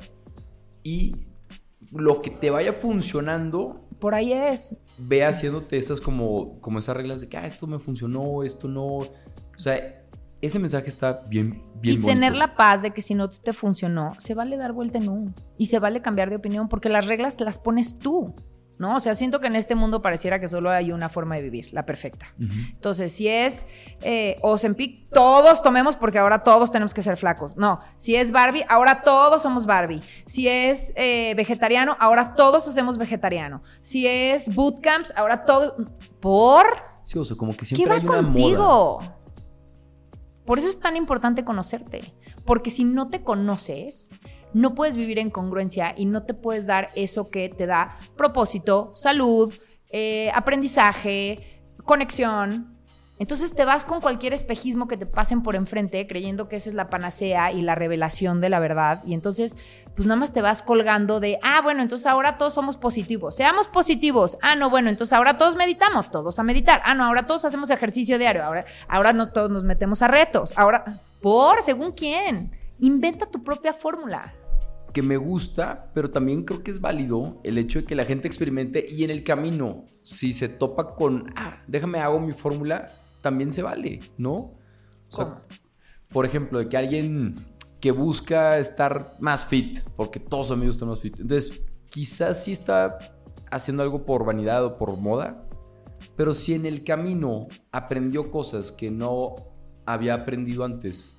y lo que te vaya funcionando. Por ahí es. Ve haciéndote esas como, como esas reglas de que ah, esto me funcionó, esto no. O sea, ese mensaje está bien, bien y bonito. Tener la paz de que si no te funcionó, se vale dar vuelta en U. Y se vale cambiar de opinión porque las reglas te las pones tú. ¿No? O sea, siento que en este mundo pareciera que solo hay una forma de vivir, la perfecta. Uh-huh. Entonces, si es eh, Ozempic, todos tomemos porque ahora todos tenemos que ser flacos. No, si es Barbie, ahora todos somos Barbie. Si es eh, vegetariano, ahora todos hacemos vegetariano. Si es bootcamps, ahora todo... ¿Por? Sí, o sea, como que siempre ¿Qué va hay una contigo? moda. Por eso es tan importante conocerte. Porque si no te conoces... no puedes vivir en congruencia y no te puedes dar eso que te da propósito, salud, eh, aprendizaje, conexión. Entonces te vas con cualquier espejismo que te pasen por enfrente creyendo que esa es la panacea y la revelación de la verdad. Y entonces pues nada más te vas colgando de, ah, bueno, entonces ahora todos somos positivos. Seamos positivos. Ah, no, bueno, entonces ahora todos meditamos, todos a meditar. Ah, no, ahora todos hacemos ejercicio diario. Ahora, ahora no, todos nos metemos a retos. Ahora, ¿por? ¿Según quién? Inventa tu propia fórmula. Que me gusta, pero también creo que es válido el hecho de que la gente experimente y en el camino, si se topa con, ah, déjame hago mi fórmula, también se vale, ¿no? O sea, ¿cómo? Por ejemplo, de que alguien que busca estar más fit, porque todos sus amigos están más fit. Entonces, quizás sí está haciendo algo por vanidad o por moda, pero si en el camino aprendió cosas que no había aprendido antes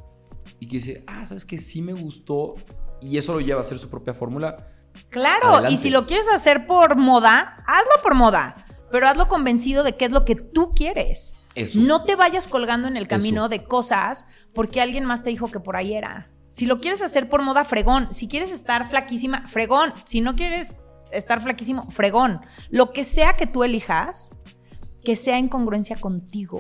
y que dice, ah, ¿sabes qué? Sí me gustó y eso lo lleva a hacer su propia fórmula. Claro, adelante. Y si lo quieres hacer por moda, hazlo por moda, pero hazlo convencido de qué es lo que tú quieres. Eso. No te vayas colgando en el camino Eso. de cosas porque alguien más te dijo que por ahí era. Si lo quieres hacer por moda, fregón. Si quieres estar flaquísima, fregón. Si no quieres estar flaquísimo, fregón. Lo que sea que tú elijas, que sea en congruencia contigo.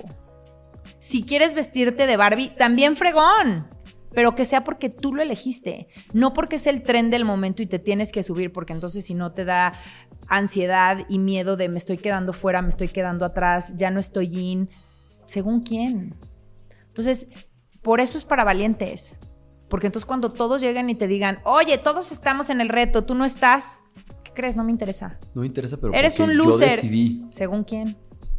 Si quieres vestirte de Barbie, también fregón. Pero que sea porque tú lo elegiste. No porque es el tren del momento y te tienes que subir, porque entonces si no te da ansiedad y miedo de me estoy quedando fuera, me estoy quedando atrás, ya no estoy in. ¿Según quién? Entonces, por eso es para valientes. Porque entonces cuando todos lleguen y te digan, oye, todos estamos en el reto, tú no estás, ¿qué crees? No me interesa. No me interesa, pero eres un yo loser. decidí. ¿Según quién?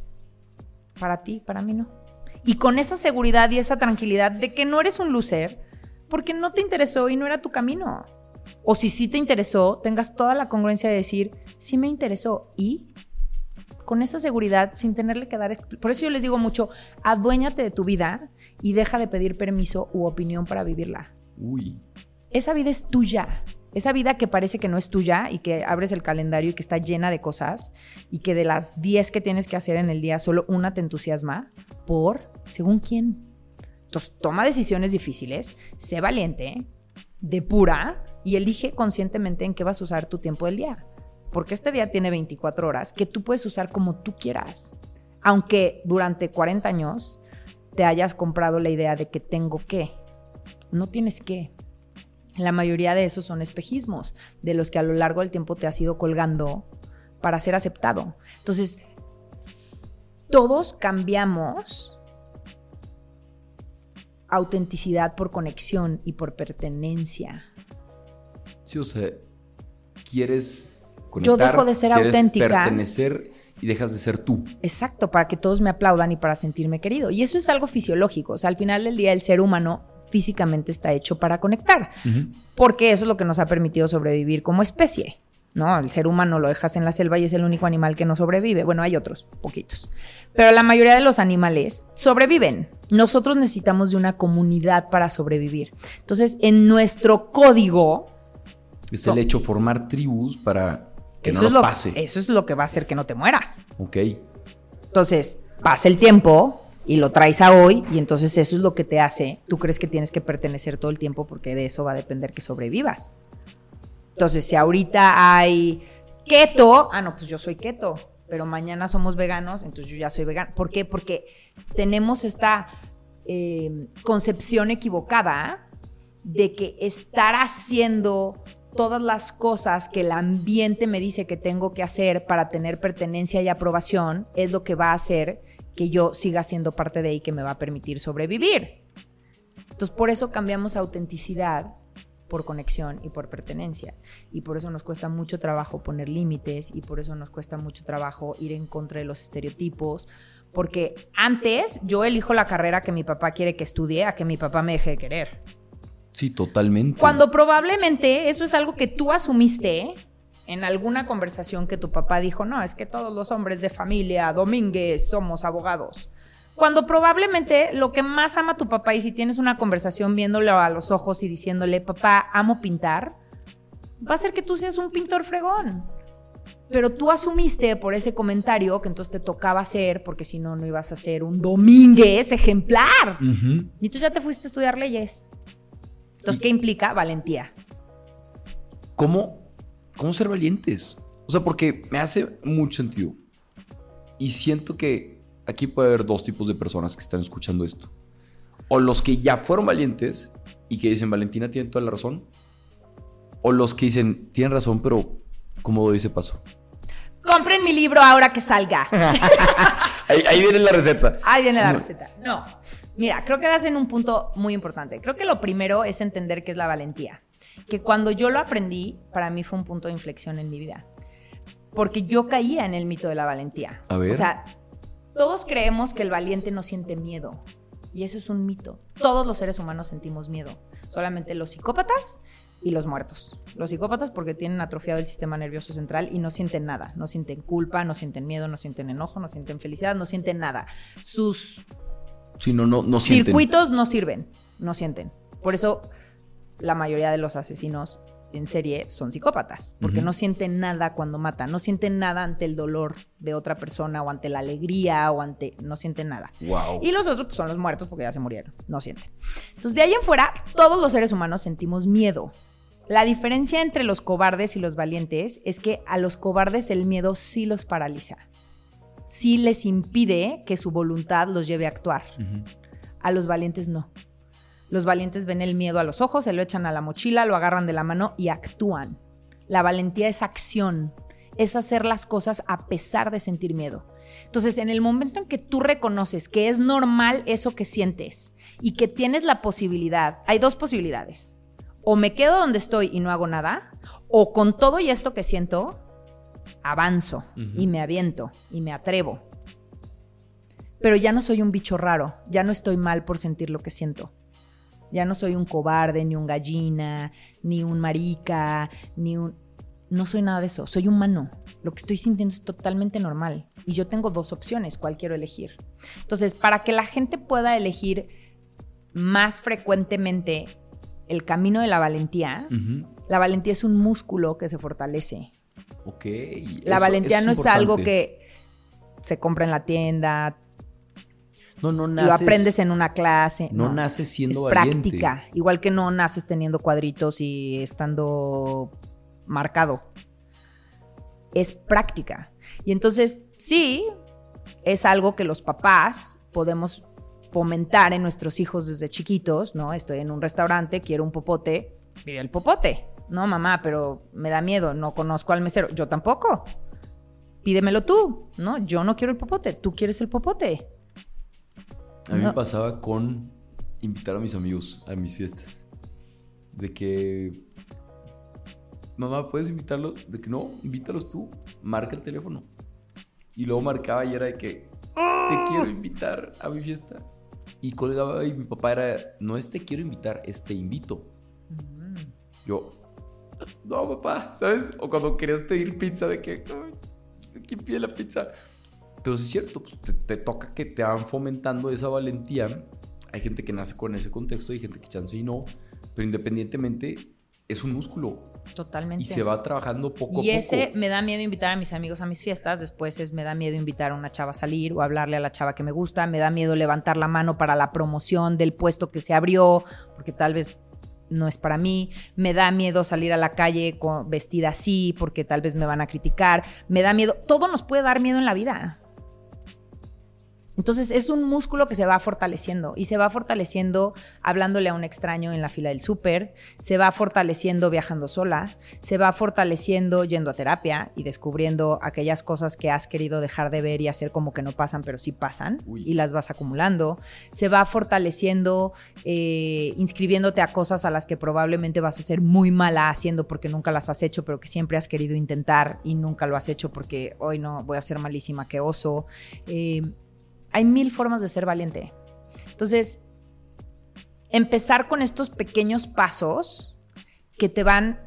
Para ti, para mí no. Y con esa seguridad y esa tranquilidad de que no eres un loser, porque no te interesó y no era tu camino. O si sí te interesó, tengas toda la congruencia de decir, sí me interesó. Y con esa seguridad, sin tenerle que dar... Por eso yo les digo mucho, aduéñate de tu vida y deja de pedir permiso u opinión para vivirla. Uy. Esa vida es tuya. Esa vida que parece que no es tuya y que abres el calendario y que está llena de cosas y que de las diez que tienes que hacer en el día, solo una te entusiasma. ¿Por? ¿Según quién? Entonces, toma decisiones difíciles, sé valiente, depura y elige conscientemente en qué vas a usar tu tiempo del día. Porque este día tiene veinticuatro horas que tú puedes usar como tú quieras. Aunque durante cuarenta años te hayas comprado la idea de que tengo que. No tienes que. La mayoría de esos son espejismos, de los que a lo largo del tiempo te has ido colgando para ser aceptado. Entonces, todos cambiamos autenticidad por conexión y por pertenencia. Sí, o sea, quieres conectar, yo dejo de ser quieres auténtica, pertenecer y dejas de ser tú. Exacto, para que todos me aplaudan y para sentirme querido. Y eso es algo fisiológico. O sea, al final del día el ser humano físicamente está hecho para conectar. Uh-huh. Porque eso es lo que nos ha permitido sobrevivir como especie. ¿No? El ser humano lo dejas en la selva y es el único animal que no sobrevive. Bueno, hay otros, poquitos. Pero la mayoría de los animales sobreviven. Nosotros necesitamos de una comunidad para sobrevivir. Entonces, en nuestro código... Es so, el hecho formar tribus para que no nos lo, pase. Eso es lo que va a hacer que no te mueras. Ok. Entonces, pasa el tiempo y lo traes a hoy y entonces eso es lo que te hace. Tú crees que tienes que pertenecer todo el tiempo porque de eso va a depender que sobrevivas. Entonces, si ahorita hay keto, ah, no, pues yo soy keto, pero mañana somos veganos, entonces yo ya soy vegano. ¿Por qué? Porque tenemos esta eh, concepción equivocada de que estar haciendo todas las cosas que el ambiente me dice que tengo que hacer para tener pertenencia y aprobación es lo que va a hacer que yo siga siendo parte de ahí, que me va a permitir sobrevivir. Entonces, por eso cambiamos autenticidad por conexión y por pertenencia. Y por eso nos cuesta mucho trabajo poner límites y por eso nos cuesta mucho trabajo ir en contra de los estereotipos. Porque antes yo elijo la carrera que mi papá quiere que estudie a que mi papá me deje de querer. Sí, totalmente. Cuando probablemente eso es algo que tú asumiste en alguna conversación que tu papá dijo, no, es que todos los hombres de familia Domínguez somos abogados. Cuando probablemente lo que más ama tu papá, y si tienes una conversación viéndolo a los ojos y diciéndole, papá, amo pintar, va a ser que tú seas un pintor fregón. Pero tú asumiste por ese comentario que entonces te tocaba hacer, porque si no, no ibas a ser un Domínguez ejemplar. Uh-huh. Y tú ya te fuiste a estudiar leyes. Entonces, ¿qué implica? Valentía. ¿Cómo, cómo ser valientes? O sea, porque me hace mucho sentido. Y siento que aquí puede haber dos tipos de personas que están escuchando esto. O los que ya fueron valientes y que dicen, Valentina tiene toda la razón. O los que dicen, tienen razón, pero ¿cómo doy ese paso? Compren mi libro ahora que salga. ahí, ahí viene la receta. Ahí viene la no. receta. No, mira, creo que das en un punto muy importante. Creo que lo primero es entender qué es la valentía. Que cuando yo lo aprendí, para mí fue un punto de inflexión en mi vida. Porque yo caía en el mito de la valentía. A ver. O sea, todos creemos que el valiente no siente miedo. Y eso es un mito. Todos los seres humanos sentimos miedo. Solamente los psicópatas y los muertos. Los psicópatas porque tienen atrofiado el sistema nervioso central y no sienten nada. No sienten culpa, no sienten miedo, no sienten enojo, no sienten felicidad, no sienten nada. Sus sí, no, no, no sienten. circuitos no sirven, no sienten. Por eso la mayoría de los asesinos en serie son psicópatas, porque uh-huh. no sienten nada cuando matan, no sienten nada ante el dolor de otra persona o ante la alegría o ante... no sienten nada. Wow. Y los otros pues, son los muertos porque ya se murieron, no sienten. Entonces, de ahí en fuera, todos los seres humanos sentimos miedo. La diferencia entre los cobardes y los valientes es que a los cobardes el miedo sí los paraliza, sí les impide que su voluntad los lleve a actuar. Uh-huh. A los valientes no. Los valientes ven el miedo a los ojos, se lo echan a la mochila, lo agarran de la mano y actúan. La valentía es acción, es hacer las cosas a pesar de sentir miedo. Entonces, en el momento en que tú reconoces que es normal eso que sientes y que tienes la posibilidad, hay dos posibilidades. O me quedo donde estoy y no hago nada, o con todo y esto que siento, avanzo uh-huh. y me aviento y me atrevo. Pero ya no soy un bicho raro, ya no estoy mal por sentir lo que siento. Ya no soy un cobarde, ni un gallina, ni un marica, ni un... No soy nada de eso, soy humano. Lo que estoy sintiendo es totalmente normal. Y yo tengo dos opciones, ¿cuál quiero elegir? Entonces, para que la gente pueda elegir más frecuentemente el camino de la valentía, uh-huh. la valentía es un músculo que se fortalece. Ok. La eso, valentía eso no es es importante. algo que se compra en la tienda... No, no naces, lo aprendes en una clase. No, no naces siendo es valiente. práctica. Igual que no naces teniendo cuadritos y estando marcado. Es práctica. Y entonces, sí, es algo que los papás podemos fomentar en nuestros hijos desde chiquitos, ¿no? Estoy en un restaurante, quiero un popote, pide el popote. No, mamá, pero me da miedo, no conozco al mesero. Yo tampoco. Pídemelo tú, ¿no? Yo no quiero el popote, tú quieres el popote. A mí no. me pasaba con invitar a mis amigos a mis fiestas. De que... Mamá, ¿puedes invitarlos? De que no, invítalos tú. Marca el teléfono. Y luego marcaba y era de que... Te quiero invitar a mi fiesta. Y colgaba y mi papá era... No es te quiero invitar, es te invito. Mm. Yo... No, papá, ¿sabes? O cuando querías pedir pizza de que... ¿Quién pide la pizza? Pero sí es cierto, pues te, te toca que te van fomentando esa valentía. Hay gente que nace con ese contexto, hay gente que chance y no. Pero independientemente, es un músculo. Totalmente. Y se va trabajando poco a poco. Y ese me da miedo invitar a mis amigos a mis fiestas. Después es me da miedo invitar a una chava a salir o hablarle a la chava que me gusta. Me da miedo levantar la mano para la promoción del puesto que se abrió, porque tal vez no es para mí. Me da miedo salir a la calle con, vestida así, porque tal vez me van a criticar. Me da miedo. Todo nos puede dar miedo en la vida. Entonces es un músculo que se va fortaleciendo y se va fortaleciendo hablándole a un extraño en la fila del súper, se va fortaleciendo viajando sola, se va fortaleciendo yendo a terapia y descubriendo aquellas cosas que has querido dejar de ver y hacer como que no pasan, pero sí pasan. Uy. Y las vas acumulando. Se va fortaleciendo eh, inscribiéndote a cosas a las que probablemente vas a ser muy mala haciendo porque nunca las has hecho, pero que siempre has querido intentar y nunca lo has hecho porque hoy no, voy a ser malísima, qué oso. Eh, Hay mil formas de ser valiente. Entonces, empezar con estos pequeños pasos que te van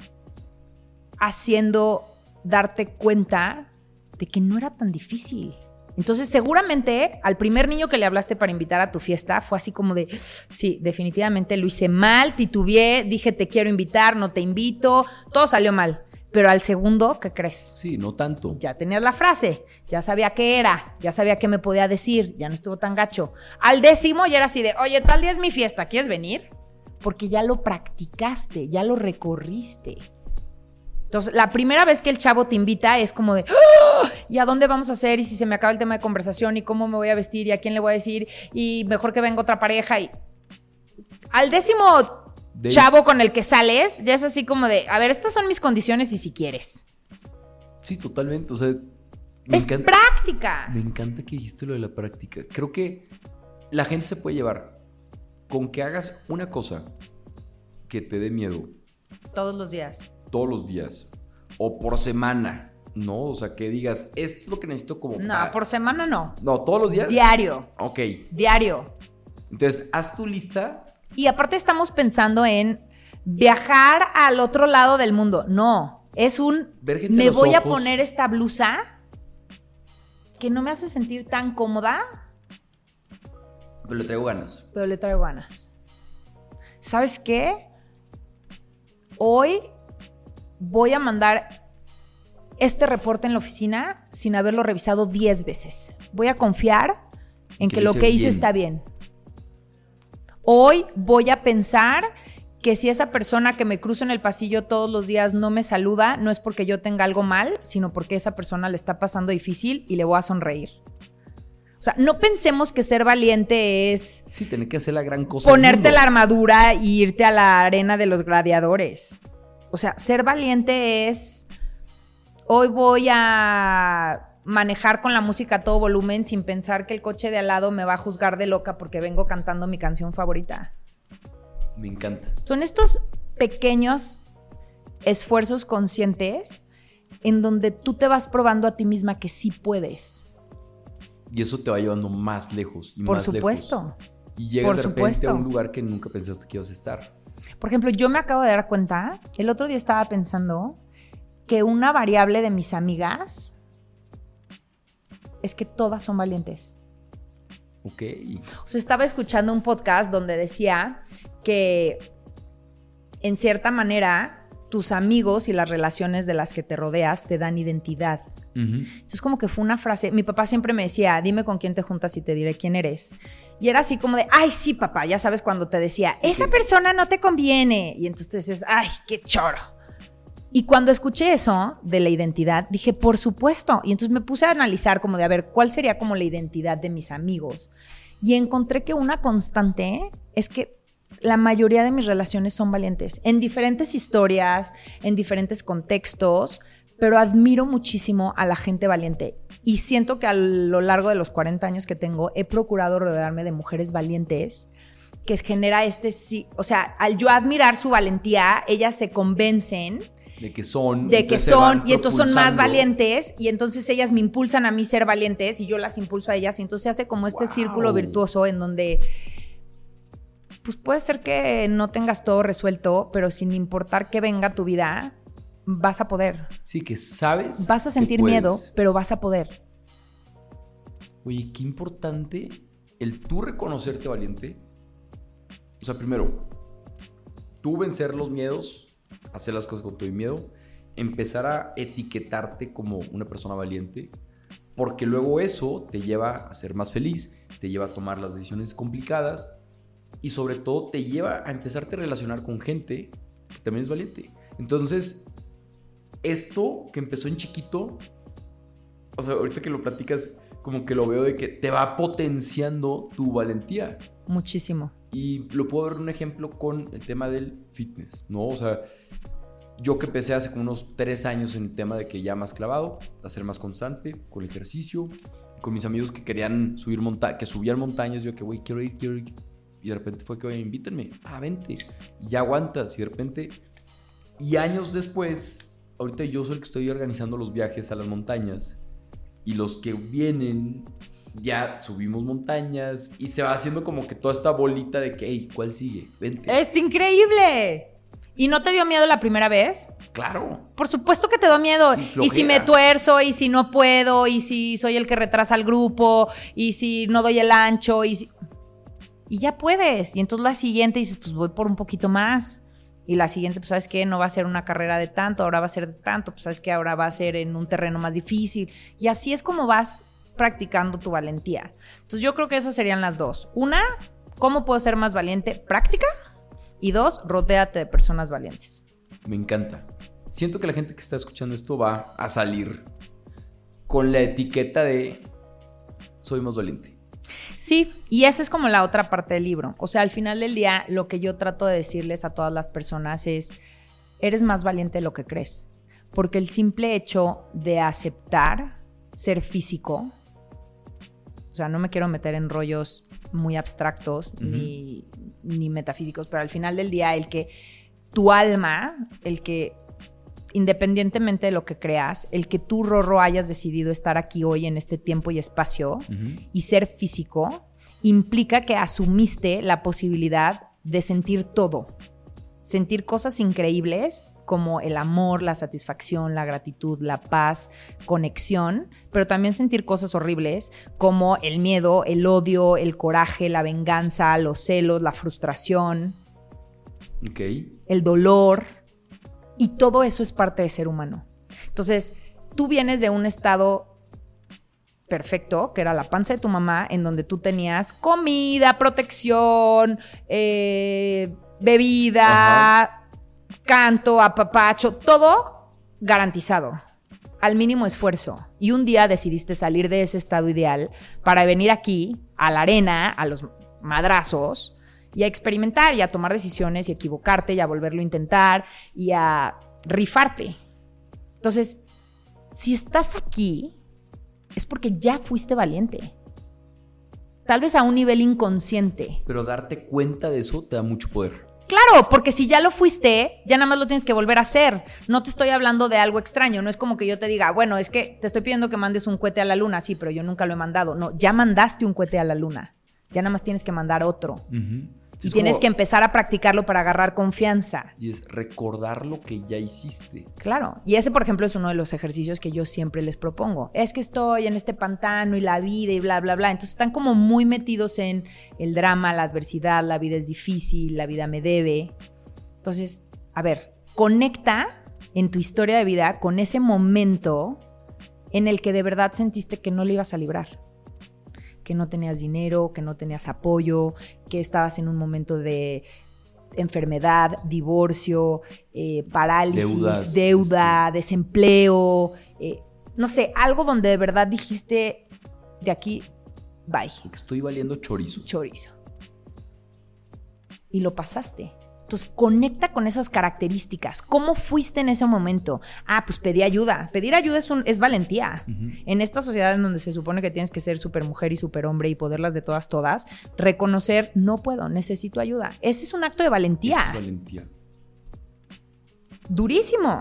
haciendo darte cuenta de que no era tan difícil. Entonces, seguramente al primer niño que le hablaste para invitar a tu fiesta fue así como de, sí, definitivamente lo hice mal, titubeé, dije te quiero invitar, no te invito, todo salió mal. Pero al segundo, ¿qué crees? Sí, no tanto. Ya tenías la frase, ya sabía qué era, ya sabía qué me podía decir, ya no estuvo tan gacho. Al décimo ya era así de, oye, tal día es mi fiesta, ¿quieres venir? Porque ya lo practicaste, ya lo recorriste. Entonces, la primera vez que el chavo te invita es como de, ¡oh! ¿Y a dónde vamos a hacer? Y si se me acaba el tema de conversación, y cómo me voy a vestir, y a quién le voy a decir, y mejor que venga otra pareja. Y al décimo... De... chavo con el que sales, ya es así como de, a ver, estas son mis condiciones y si quieres. Sí, totalmente, o sea... Me es encanta, práctica. Me encanta que dijiste lo de la práctica. Creo que la gente se puede llevar con que hagas una cosa que te dé miedo. Todos los días. Todos los días. O por semana, ¿no? O sea, que digas, esto es lo que necesito como... No, para... por semana no. No, ¿todos los días? Diario. Ok. Diario. Entonces, haz tu lista... Y aparte estamos pensando en viajar al otro lado del mundo. No, es un, me voy ojos. a poner esta blusa que no me hace sentir tan cómoda. Pero le traigo ganas. Pero le traigo ganas. ¿Sabes qué? Hoy voy a mandar este reporte en la oficina sin haberlo revisado diez veces. Voy a confiar en que, que lo que hice bien. está bien. Hoy voy a pensar que si esa persona que me cruzo en el pasillo todos los días no me saluda, no es porque yo tenga algo mal, sino porque esa persona le está pasando difícil y le voy a sonreír. O sea, no pensemos que ser valiente es... Sí, tener que hacer la gran cosa. Ponerte la armadura y irte a la arena de los gladiadores. O sea, ser valiente es... Hoy voy a manejar con la música a todo volumen sin pensar que el coche de al lado me va a juzgar de loca porque vengo cantando mi canción favorita. Me encanta. Son estos pequeños esfuerzos conscientes en donde tú te vas probando a ti misma que sí puedes. Y eso te va llevando más lejos y Por más supuesto. lejos. Y llegas Por de repente supuesto. a un lugar que nunca pensaste que ibas a estar. Por ejemplo, yo me acabo de dar cuenta, el otro día estaba pensando que una variable de mis amigas es que todas son valientes. Ok. O sea, estaba escuchando un podcast donde decía que en cierta manera tus amigos y las relaciones de las que te rodeas te dan identidad. Uh-huh. Entonces como que fue una frase, mi papá siempre me decía, dime con quién te juntas y te diré quién eres. Y era así como de, ay sí papá, ya sabes cuando te decía, esa persona no te conviene. Y entonces dices, ay qué choro. Y cuando escuché eso de la identidad, dije, por supuesto. Y entonces me puse a analizar como de, a ver, ¿cuál sería como la identidad de mis amigos? Y encontré que una constante es que la mayoría de mis relaciones son valientes. En diferentes historias, en diferentes contextos, pero admiro muchísimo a la gente valiente. Y siento que a lo largo de los cuarenta años que tengo, he procurado rodearme de mujeres valientes que genera este... sí, o sea, al yo admirar su valentía, ellas se convencen... De que son. De que son, y entonces son más valientes, y entonces ellas me impulsan a mí ser valientes, y yo las impulso a ellas, y entonces se hace como este wow. círculo virtuoso en donde, pues puede ser que no tengas todo resuelto, pero sin importar que venga tu vida, vas a poder. Sí, que sabes. Vas a sentir miedo, pero vas a poder. Oye, qué importante el tú reconocerte valiente. O sea, primero, tú vencer los miedos, hacer las cosas con todo y miedo, empezar a etiquetarte como una persona valiente, porque luego eso te lleva a ser más feliz, te lleva a tomar las decisiones complicadas y sobre todo te lleva a empezarte a relacionar con gente que también es valiente. Entonces, esto que empezó en chiquito, o sea, ahorita que lo platicas, como que lo veo de que te va potenciando tu valentía. Muchísimo. Y lo puedo ver un ejemplo con el tema del fitness, ¿no? O sea, yo que empecé hace como unos tres años en el tema de que ya más clavado, a ser más constante con el ejercicio, con mis amigos que querían subir montañas, que subían montañas, yo que, güey, quiero ir, quiero ir. Y de repente fue que, oye, invítenme, ah, vente. Y ya aguantas. Y de repente, y años después, ahorita yo soy el que estoy organizando los viajes a las montañas. Y los que vienen, ya subimos montañas. Y se va haciendo como que toda esta bolita de que, hey, ¿cuál sigue? Vente. ¡Es increíble! ¿Y no te dio miedo la primera vez? Claro. Por supuesto que te dio miedo. Y, y si me tuerzo, y si no puedo, y si soy el que retrasa al grupo, y si no doy el ancho, y si... Y ya puedes. Y entonces la siguiente dices, pues voy por un poquito más. Y la siguiente, pues ¿sabes qué? No va a ser una carrera de tanto, ahora va a ser de tanto. Pues ¿sabes qué? Ahora va a ser en un terreno más difícil. Y así es como vas practicando tu valentía. Entonces yo creo que esas serían las dos. Una, ¿cómo puedo ser más valiente? Práctica. Y dos, rodéate de personas valientes. Me encanta. Siento que la gente que está escuchando esto va a salir con la etiqueta de soy más valiente. Sí, y esa es como la otra parte del libro. O sea, al final del día, lo que yo trato de decirles a todas las personas es, eres más valiente de lo que crees. Porque el simple hecho de aceptar ser físico, o sea, no me quiero meter en rollos muy abstractos uh-huh. ni, ni metafísicos, pero al final del día, el que tu alma, el que independientemente de lo que creas, el que tú, Rorro, hayas decidido estar aquí hoy en este tiempo y espacio uh-huh. y ser físico, implica que asumiste la posibilidad de sentir todo. sentir cosas increíbles como el amor, la satisfacción, la gratitud, la paz, conexión, pero también sentir cosas horribles como el miedo, el odio, el coraje, la venganza, los celos, la frustración, okay. el dolor, y todo eso es parte de ser humano. Entonces, tú vienes de un estado perfecto, que era la panza de tu mamá, en donde tú tenías comida, protección, eh, bebida, ajá, canto, apapacho, todo garantizado, al mínimo esfuerzo. Y un día decidiste salir de ese estado ideal para venir aquí, a la arena, a los madrazos, y a experimentar, y a tomar decisiones, y a equivocarte, y a volverlo a intentar, y a rifarte. Entonces, si estás aquí, es porque ya fuiste valiente. Tal vez a un nivel inconsciente. Pero darte cuenta de eso te da mucho poder. Claro, porque si ya lo fuiste, ya nada más lo tienes que volver a hacer. No te estoy hablando de algo extraño. No es como que yo te diga, bueno, es que te estoy pidiendo que mandes un cohete a la luna. Sí, pero yo nunca lo he mandado. No, ya mandaste un cohete a la luna. Ya nada más tienes que mandar otro. Uh-huh. Sí, y tienes como... que empezar a practicarlo para agarrar confianza. Y es recordar lo que ya hiciste. Claro. Y ese, por ejemplo, es uno de los ejercicios que yo siempre les propongo. Es que estoy en este pantano y la vida y bla, bla, bla. Entonces están como muy metidos en el drama, la adversidad, la vida es difícil, la vida me debe. Entonces, a ver, conecta en tu historia de vida con ese momento en el que de verdad sentiste que no le ibas a librar. Que no tenías dinero, que no tenías apoyo, que estabas en un momento de enfermedad, divorcio, eh, parálisis, Deudas, deuda, este... desempleo, eh, no sé, algo donde de verdad dijiste, de aquí, bye. Estoy valiendo chorizo. Chorizo. Y lo pasaste. Entonces, conecta con esas características. ¿Cómo fuiste en ese momento? Ah, pues pedí ayuda. Pedir ayuda es, un, es valentía. Uh-huh. En esta sociedad en donde se supone que tienes que ser supermujer y superhombre y poderlas de todas, todas, reconocer, no puedo, necesito ayuda. Ese es un acto de valentía. Es valentía. Durísimo.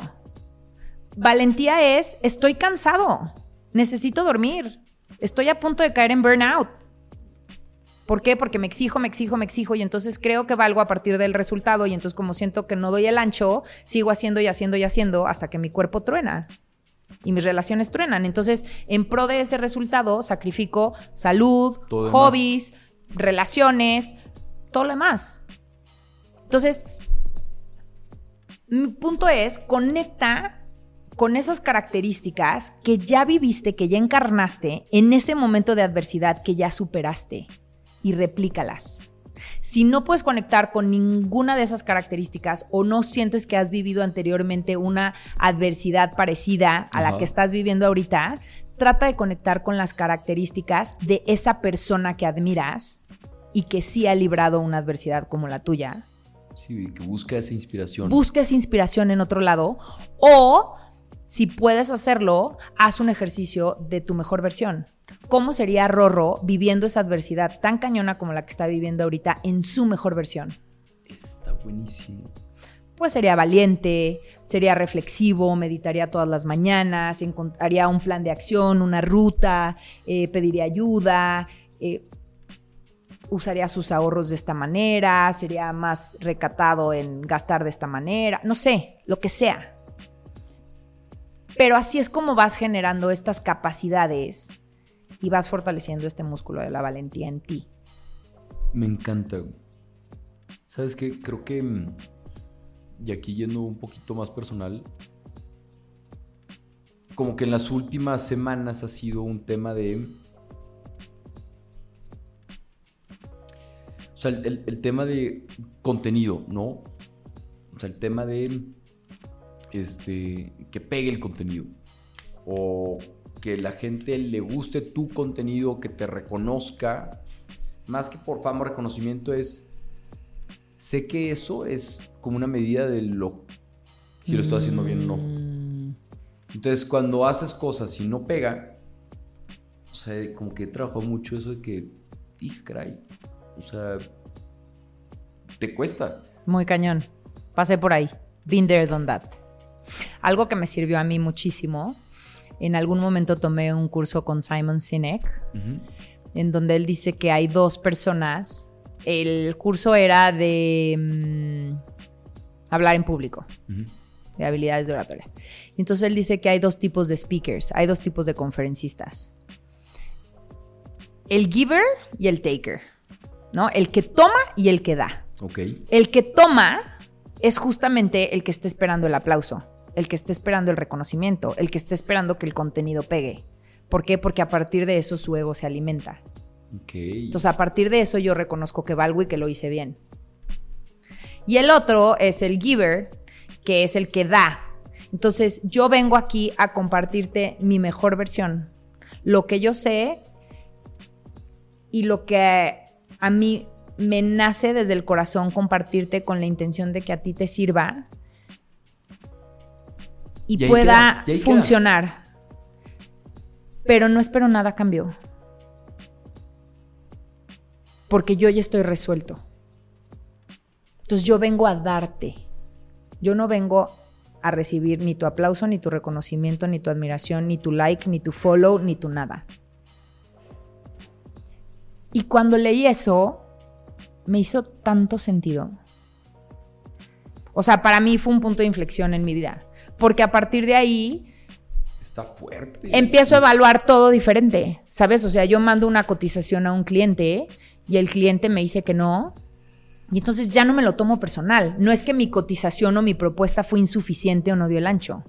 Valentía es, estoy cansado, necesito dormir, estoy a punto de caer en burnout. ¿Por qué? Porque me exijo, me exijo, me exijo y entonces creo que valgo a partir del resultado y entonces como siento que no doy el ancho, sigo haciendo y haciendo y haciendo hasta que mi cuerpo truena y mis relaciones truenan. Entonces, en pro de ese resultado, sacrifico salud, todo hobbies, demás. Relaciones, todo lo demás. Entonces, mi punto es, conecta con esas características que ya viviste, que ya encarnaste en ese momento de adversidad que ya superaste. Y replícalas. Si no puedes conectar con ninguna de esas características o no sientes que has vivido anteriormente una adversidad parecida a Ajá. la que estás viviendo ahorita, trata de conectar con las características de esa persona que admiras y que sí ha librado una adversidad como la tuya. Sí, que busca esa inspiración. Busca esa inspiración en otro lado o, si puedes hacerlo, haz un ejercicio de tu mejor versión. ¿Cómo sería Rorro viviendo esa adversidad tan cañona como la que está viviendo ahorita en su mejor versión? Está buenísimo. Pues sería valiente, sería reflexivo, meditaría todas las mañanas, haría un plan de acción, una ruta, eh, pediría ayuda, eh, usaría sus ahorros de esta manera, sería más recatado en gastar de esta manera, no sé, lo que sea. Pero así es como vas generando estas capacidades y vas fortaleciendo este músculo de la valentía en ti. Me encanta. ¿Sabes qué? Creo que, y aquí yendo un poquito más personal, como que en las últimas semanas ha sido un tema de... O sea, el, el tema de contenido, ¿no? O sea, el tema de este, que pegue el contenido. O... que la gente le guste tu contenido, que te reconozca, más que por fama o reconocimiento es, sé que eso es como una medida de lo, si lo estoy haciendo bien o no. Entonces, cuando haces cosas y no pega, o sea, como que he trabajado mucho eso de que, dije, caray, o sea, te cuesta. Muy cañón, pasé por ahí, been there, done that. Algo que me sirvió a mí muchísimo. En algún momento tomé un curso con Simon Sinek, uh-huh. en donde él dice que hay dos personas. El curso era de... hablar en público, uh-huh. de habilidades de oratoria. Entonces él dice que hay dos tipos de speakers, hay dos tipos de conferencistas. El giver y el taker, ¿no? El que toma y el que da. Okay. El que toma es justamente el que está esperando el aplauso, el que está esperando el reconocimiento, el que está esperando que el contenido pegue. ¿Por qué? Porque a partir de eso su ego se alimenta. Okay. Entonces, a partir de eso yo reconozco que valgo y que lo hice bien. Y el otro es el giver, que es el que da. Entonces, yo vengo aquí a compartirte mi mejor versión, lo que yo sé y lo que a mí me nace desde el corazón compartirte con la intención de que a ti te sirva y, y pueda queda, y funcionar. Queda. Pero no espero nada a cambio. Porque yo ya estoy resuelto. Entonces yo vengo a darte. Yo no vengo a recibir ni tu aplauso, ni tu reconocimiento, ni tu admiración, ni tu like, ni tu follow, ni tu nada. Y cuando leí eso, me hizo tanto sentido. O sea, para mí fue un punto de inflexión en mi vida. Porque a partir de ahí... Está fuerte. Empiezo a evaluar todo diferente, ¿sabes? O sea, yo mando una cotización a un cliente y el cliente me dice que no. Y entonces ya no me lo tomo personal. No es que mi cotización o mi propuesta fue insuficiente o no dio el ancho.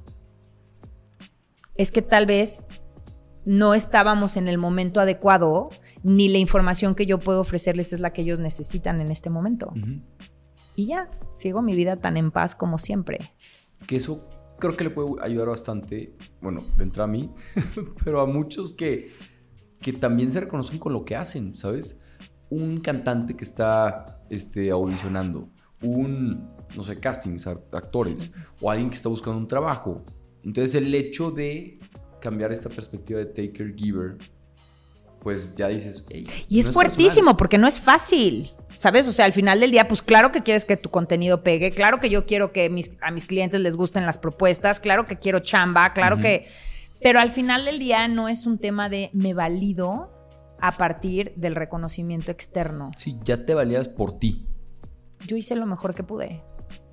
Es que tal vez no estábamos en el momento adecuado, ni la información que yo puedo ofrecerles es la que ellos necesitan en este momento. Uh-huh. Y ya, sigo mi vida tan en paz como siempre. Que eso creo que le puede ayudar bastante, bueno, de entrada a mí, pero a muchos que, que también se reconocen con lo que hacen, ¿sabes? Un cantante que está este, audicionando, un, no sé, castings, actores, sí. o alguien que está buscando un trabajo. Entonces el hecho de cambiar esta perspectiva de taker-giver, pues ya dices... Hey, y es, no es fuertísimo personal. Porque no es fácil, ¿sabes? O sea, al final del día, pues claro que quieres que tu contenido pegue, claro que yo quiero que mis, a mis clientes les gusten las propuestas, claro que quiero chamba, claro uh-huh. que... Pero al final del día no es un tema de me valido a partir del reconocimiento externo. Sí, ya te valías por ti. Yo hice lo mejor que pude.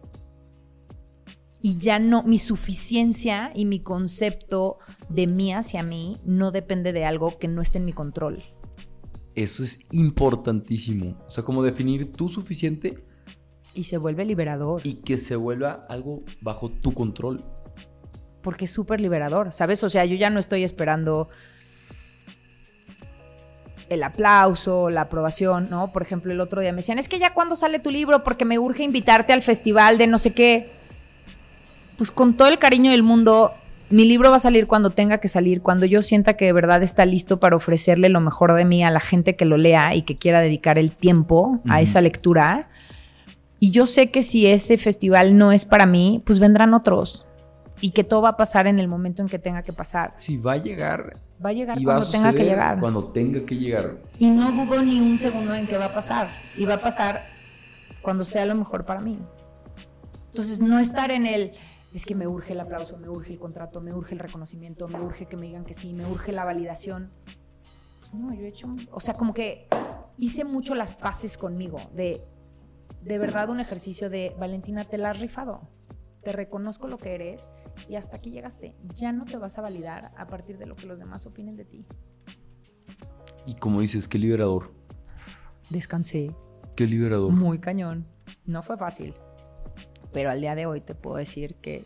Y ya no, mi suficiencia y mi concepto de mí hacia mí no depende de algo que no esté en mi control. Eso es importantísimo. O sea, como definir tu suficiente. Y se vuelve liberador. Y que se vuelva algo bajo tu control. Porque es súper liberador, ¿sabes? O sea, yo ya no estoy esperando el aplauso, la aprobación, ¿no? Por ejemplo, el otro día me decían, es que ya cuándo sale tu libro porque me urge invitarte al festival de no sé qué. Pues con todo el cariño del mundo, mi libro va a salir cuando tenga que salir, cuando yo sienta que de verdad está listo para ofrecerle lo mejor de mí a la gente que lo lea y que quiera dedicar el tiempo uh-huh. a esa lectura. Y yo sé que si este festival no es para mí, pues vendrán otros. Y que todo va a pasar en el momento en que tenga que pasar. Sí, va a llegar. Va a llegar cuando tenga que llegar. Cuando tenga que llegar. Y no dudo ni un segundo en que va a pasar. Y va a pasar cuando sea lo mejor para mí. Entonces, no estar en el... Es que me urge el aplauso, me urge el contrato, me urge el reconocimiento, me urge que me digan que sí, me urge la validación. Pues no, yo he hecho... O sea, como que hice mucho las paces conmigo. De, de verdad, un ejercicio de, Valentina, te la has rifado. Te reconozco lo que eres y hasta aquí llegaste. Ya no te vas a validar a partir de lo que los demás opinen de ti. Y como dices, qué liberador. Descansé. Qué liberador. Muy cañón. No fue fácil. Pero al día de hoy te puedo decir que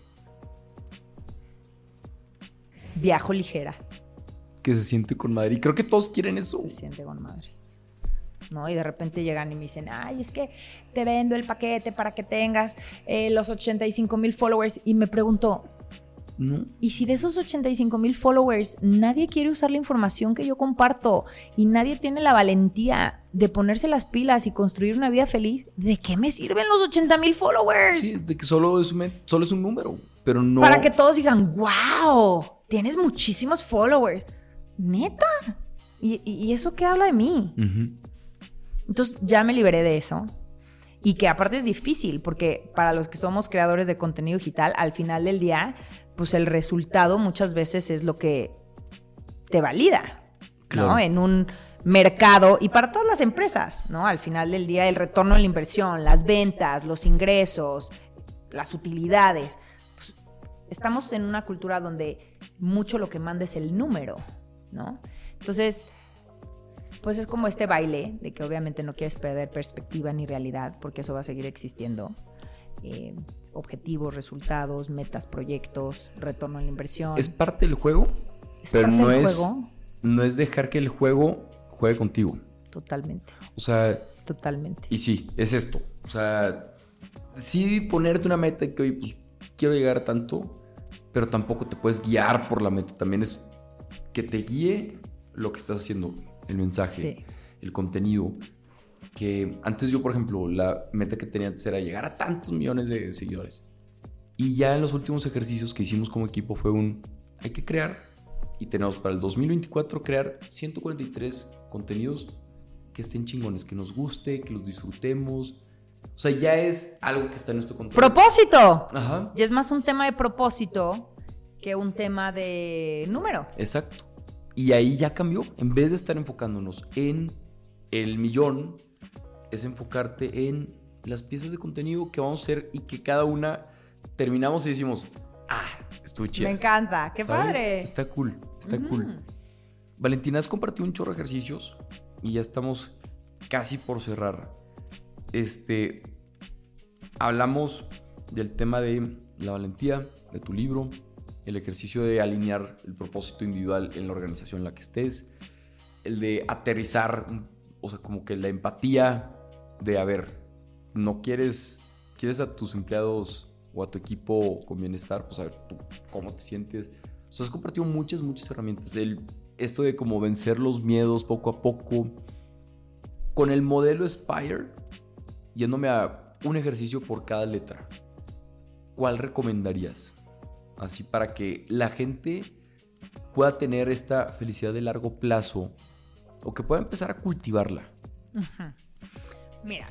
viajo ligera. Que se siente con madre. Y creo que todos quieren eso. Se siente con madre. ¿No? Y de repente llegan y me dicen, ay, es que te vendo el paquete para que tengas eh, los ochenta y cinco mil followers. Y me pregunto, ¿no? ¿Y si de esos ochenta y cinco mil followers nadie quiere usar la información que yo comparto y nadie tiene la valentía de ponerse las pilas y construir una vida feliz? ¿De qué me sirven los ochenta mil followers? Sí, de que solo es, un, solo es un número, pero no... Para que todos digan, wow, tienes muchísimos followers. ¿Neta? ¿Y, y eso qué habla de mí? Uh-huh. Entonces ya me liberé de eso. Y que aparte es difícil, porque para los que somos creadores de contenido digital, al final del día, pues el resultado muchas veces es lo que te valida, claro. ¿no? En un mercado, y para todas las empresas, ¿no? Al final del día, el retorno de la inversión, las ventas, los ingresos, las utilidades. Pues, estamos en una cultura donde mucho lo que manda es el número, ¿no? Entonces, pues es como este baile de que obviamente no quieres perder perspectiva ni realidad, porque eso va a seguir existiendo. Eh, objetivos, resultados, metas, proyectos, retorno a la inversión. Es parte del juego, es pero no es, juego. no es dejar que el juego juegue contigo. Totalmente. O sea... Totalmente. Y sí, es esto. O sea, sí ponerte una meta que, oye, pues quiero llegar a tanto, pero tampoco te puedes guiar por la meta. También es que te guíe lo que estás haciendo, el mensaje, sí. el contenido. Que antes yo, por ejemplo, la meta que tenía antes era llegar a tantos millones de seguidores. Y ya en los últimos ejercicios que hicimos como equipo fue un... Hay que crear, y tenemos para el dos mil veinticuatro crear ciento cuarenta y tres contenidos que estén chingones, que nos guste, que los disfrutemos. O sea, ya es algo que está en nuestro control. ¡Propósito! Ajá. Ya es más un tema de propósito que un tema de número. Exacto. Y ahí ya cambió. En vez de estar enfocándonos en el millón, es enfocarte en las piezas de contenido que vamos a hacer y que cada una terminamos y decimos, ah, estuvo chido. Me encanta, qué ¿sabes? Padre. Está cool, está uh-huh. cool. Valentina, has compartido un chorro de ejercicios y ya estamos casi por cerrar. Este, hablamos del tema de la valentía, de tu libro, el ejercicio de alinear el propósito individual en la organización en la que estés, el de aterrizar, o sea, como que la empatía de, a ver, no quieres, quieres a tus empleados o a tu equipo con bienestar, pues a ver, tú cómo te sientes. O sea, has compartido muchas, muchas herramientas. El, esto de como vencer los miedos poco a poco. Con el modelo Spire, yéndome a un ejercicio por cada letra, ¿cuál recomendarías? Así para que la gente pueda tener esta felicidad de largo plazo o que pueda empezar a cultivarla. Uh-huh. Mira,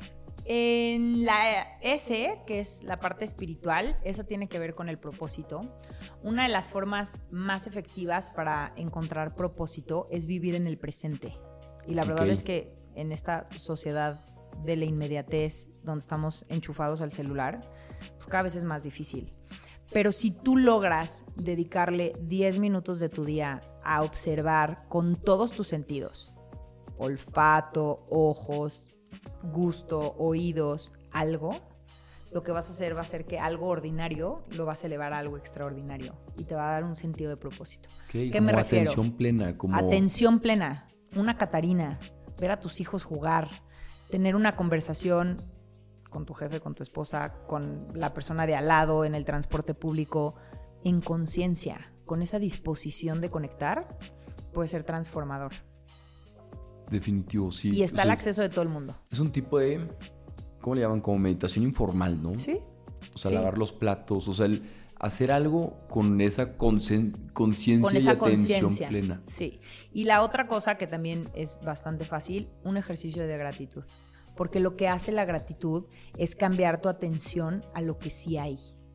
en la S, que es la parte espiritual, esa tiene que ver con el propósito. Una de las formas más efectivas para encontrar propósito es vivir en el presente. Y la verdad okay. es que en esta sociedad de la inmediatez, donde estamos enchufados al celular, pues cada vez es más difícil. Pero si tú logras dedicarle diez minutos de tu día a observar con todos tus sentidos, olfato, ojos, gusto, oídos, algo, lo que vas a hacer va a ser que algo ordinario lo vas a elevar a algo extraordinario y te va a dar un sentido de propósito. Okay, ¿Qué me refiero? Atención plena. Como... Atención plena. Una Catarina. Ver a tus hijos jugar. Tener una conversación con tu jefe, con tu esposa, con la persona de al lado en el transporte público, en conciencia, con esa disposición de conectar, puede ser transformador. Definitivo, sí. Y está o sea, al acceso de todo el mundo. Es un tipo de, ¿cómo le llaman? Como meditación informal, ¿no? Sí. O sea, sí. lavar los platos, o sea, el hacer algo con esa conciencia y atención plena. Sí. Y la otra cosa que también es bastante fácil, un ejercicio de gratitud. Porque lo que hace la gratitud es cambiar tu atención a lo que sí hay.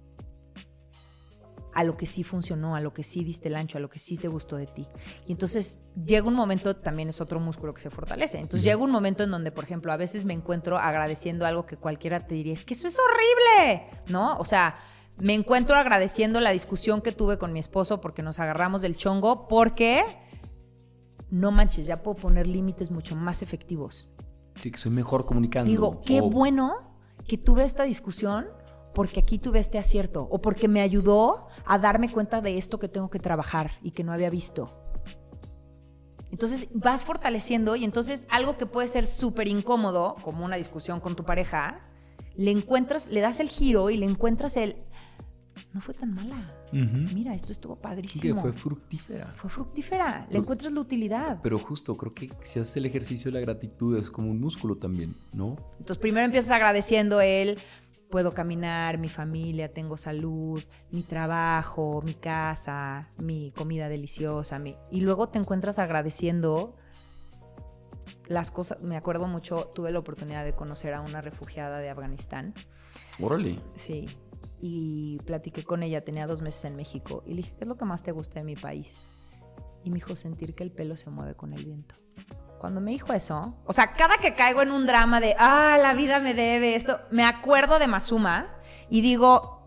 A lo que sí funcionó, a lo que sí diste el ancho, a lo que sí te gustó de ti. Y entonces llega un momento, también es otro músculo que se fortalece. Entonces uh-huh. llega un momento en donde, por ejemplo, a veces me encuentro agradeciendo algo que cualquiera te diría, es que eso es horrible, ¿no? O sea, me encuentro agradeciendo la discusión que tuve con mi esposo porque nos agarramos del chongo, porque no manches, ya puedo poner límites mucho más efectivos. Sí, que soy mejor comunicando. Digo, qué o... bueno que tuve esta discusión porque aquí tuve este acierto o porque me ayudó a darme cuenta de esto que tengo que trabajar y que no había visto. Entonces vas fortaleciendo y entonces algo que puede ser súper incómodo, como una discusión con tu pareja, le encuentras, le das el giro y le encuentras el... No fue tan mala. Uh-huh. Mira, esto estuvo padrísimo. Sí, que fue fructífera. Fue fructífera. Le encuentras la utilidad. Pero justo, creo que si haces el ejercicio de la gratitud es como un músculo también, ¿no? Entonces primero empiezas agradeciendo el... Puedo caminar, mi familia, tengo salud, mi trabajo, mi casa, mi comida deliciosa. Mi... Y luego te encuentras agradeciendo las cosas. Me acuerdo mucho, tuve la oportunidad de conocer a una refugiada de Afganistán. ¡Órale! Sí. Y platiqué con ella, tenía dos meses en México. Y le dije, ¿qué es lo que más te gusta de mi país? Y me dijo, sentir que el pelo se mueve con el viento. Cuando me dijo eso, o sea, cada que caigo en un drama de, ah, la vida me debe esto, me acuerdo de Mazuma y digo,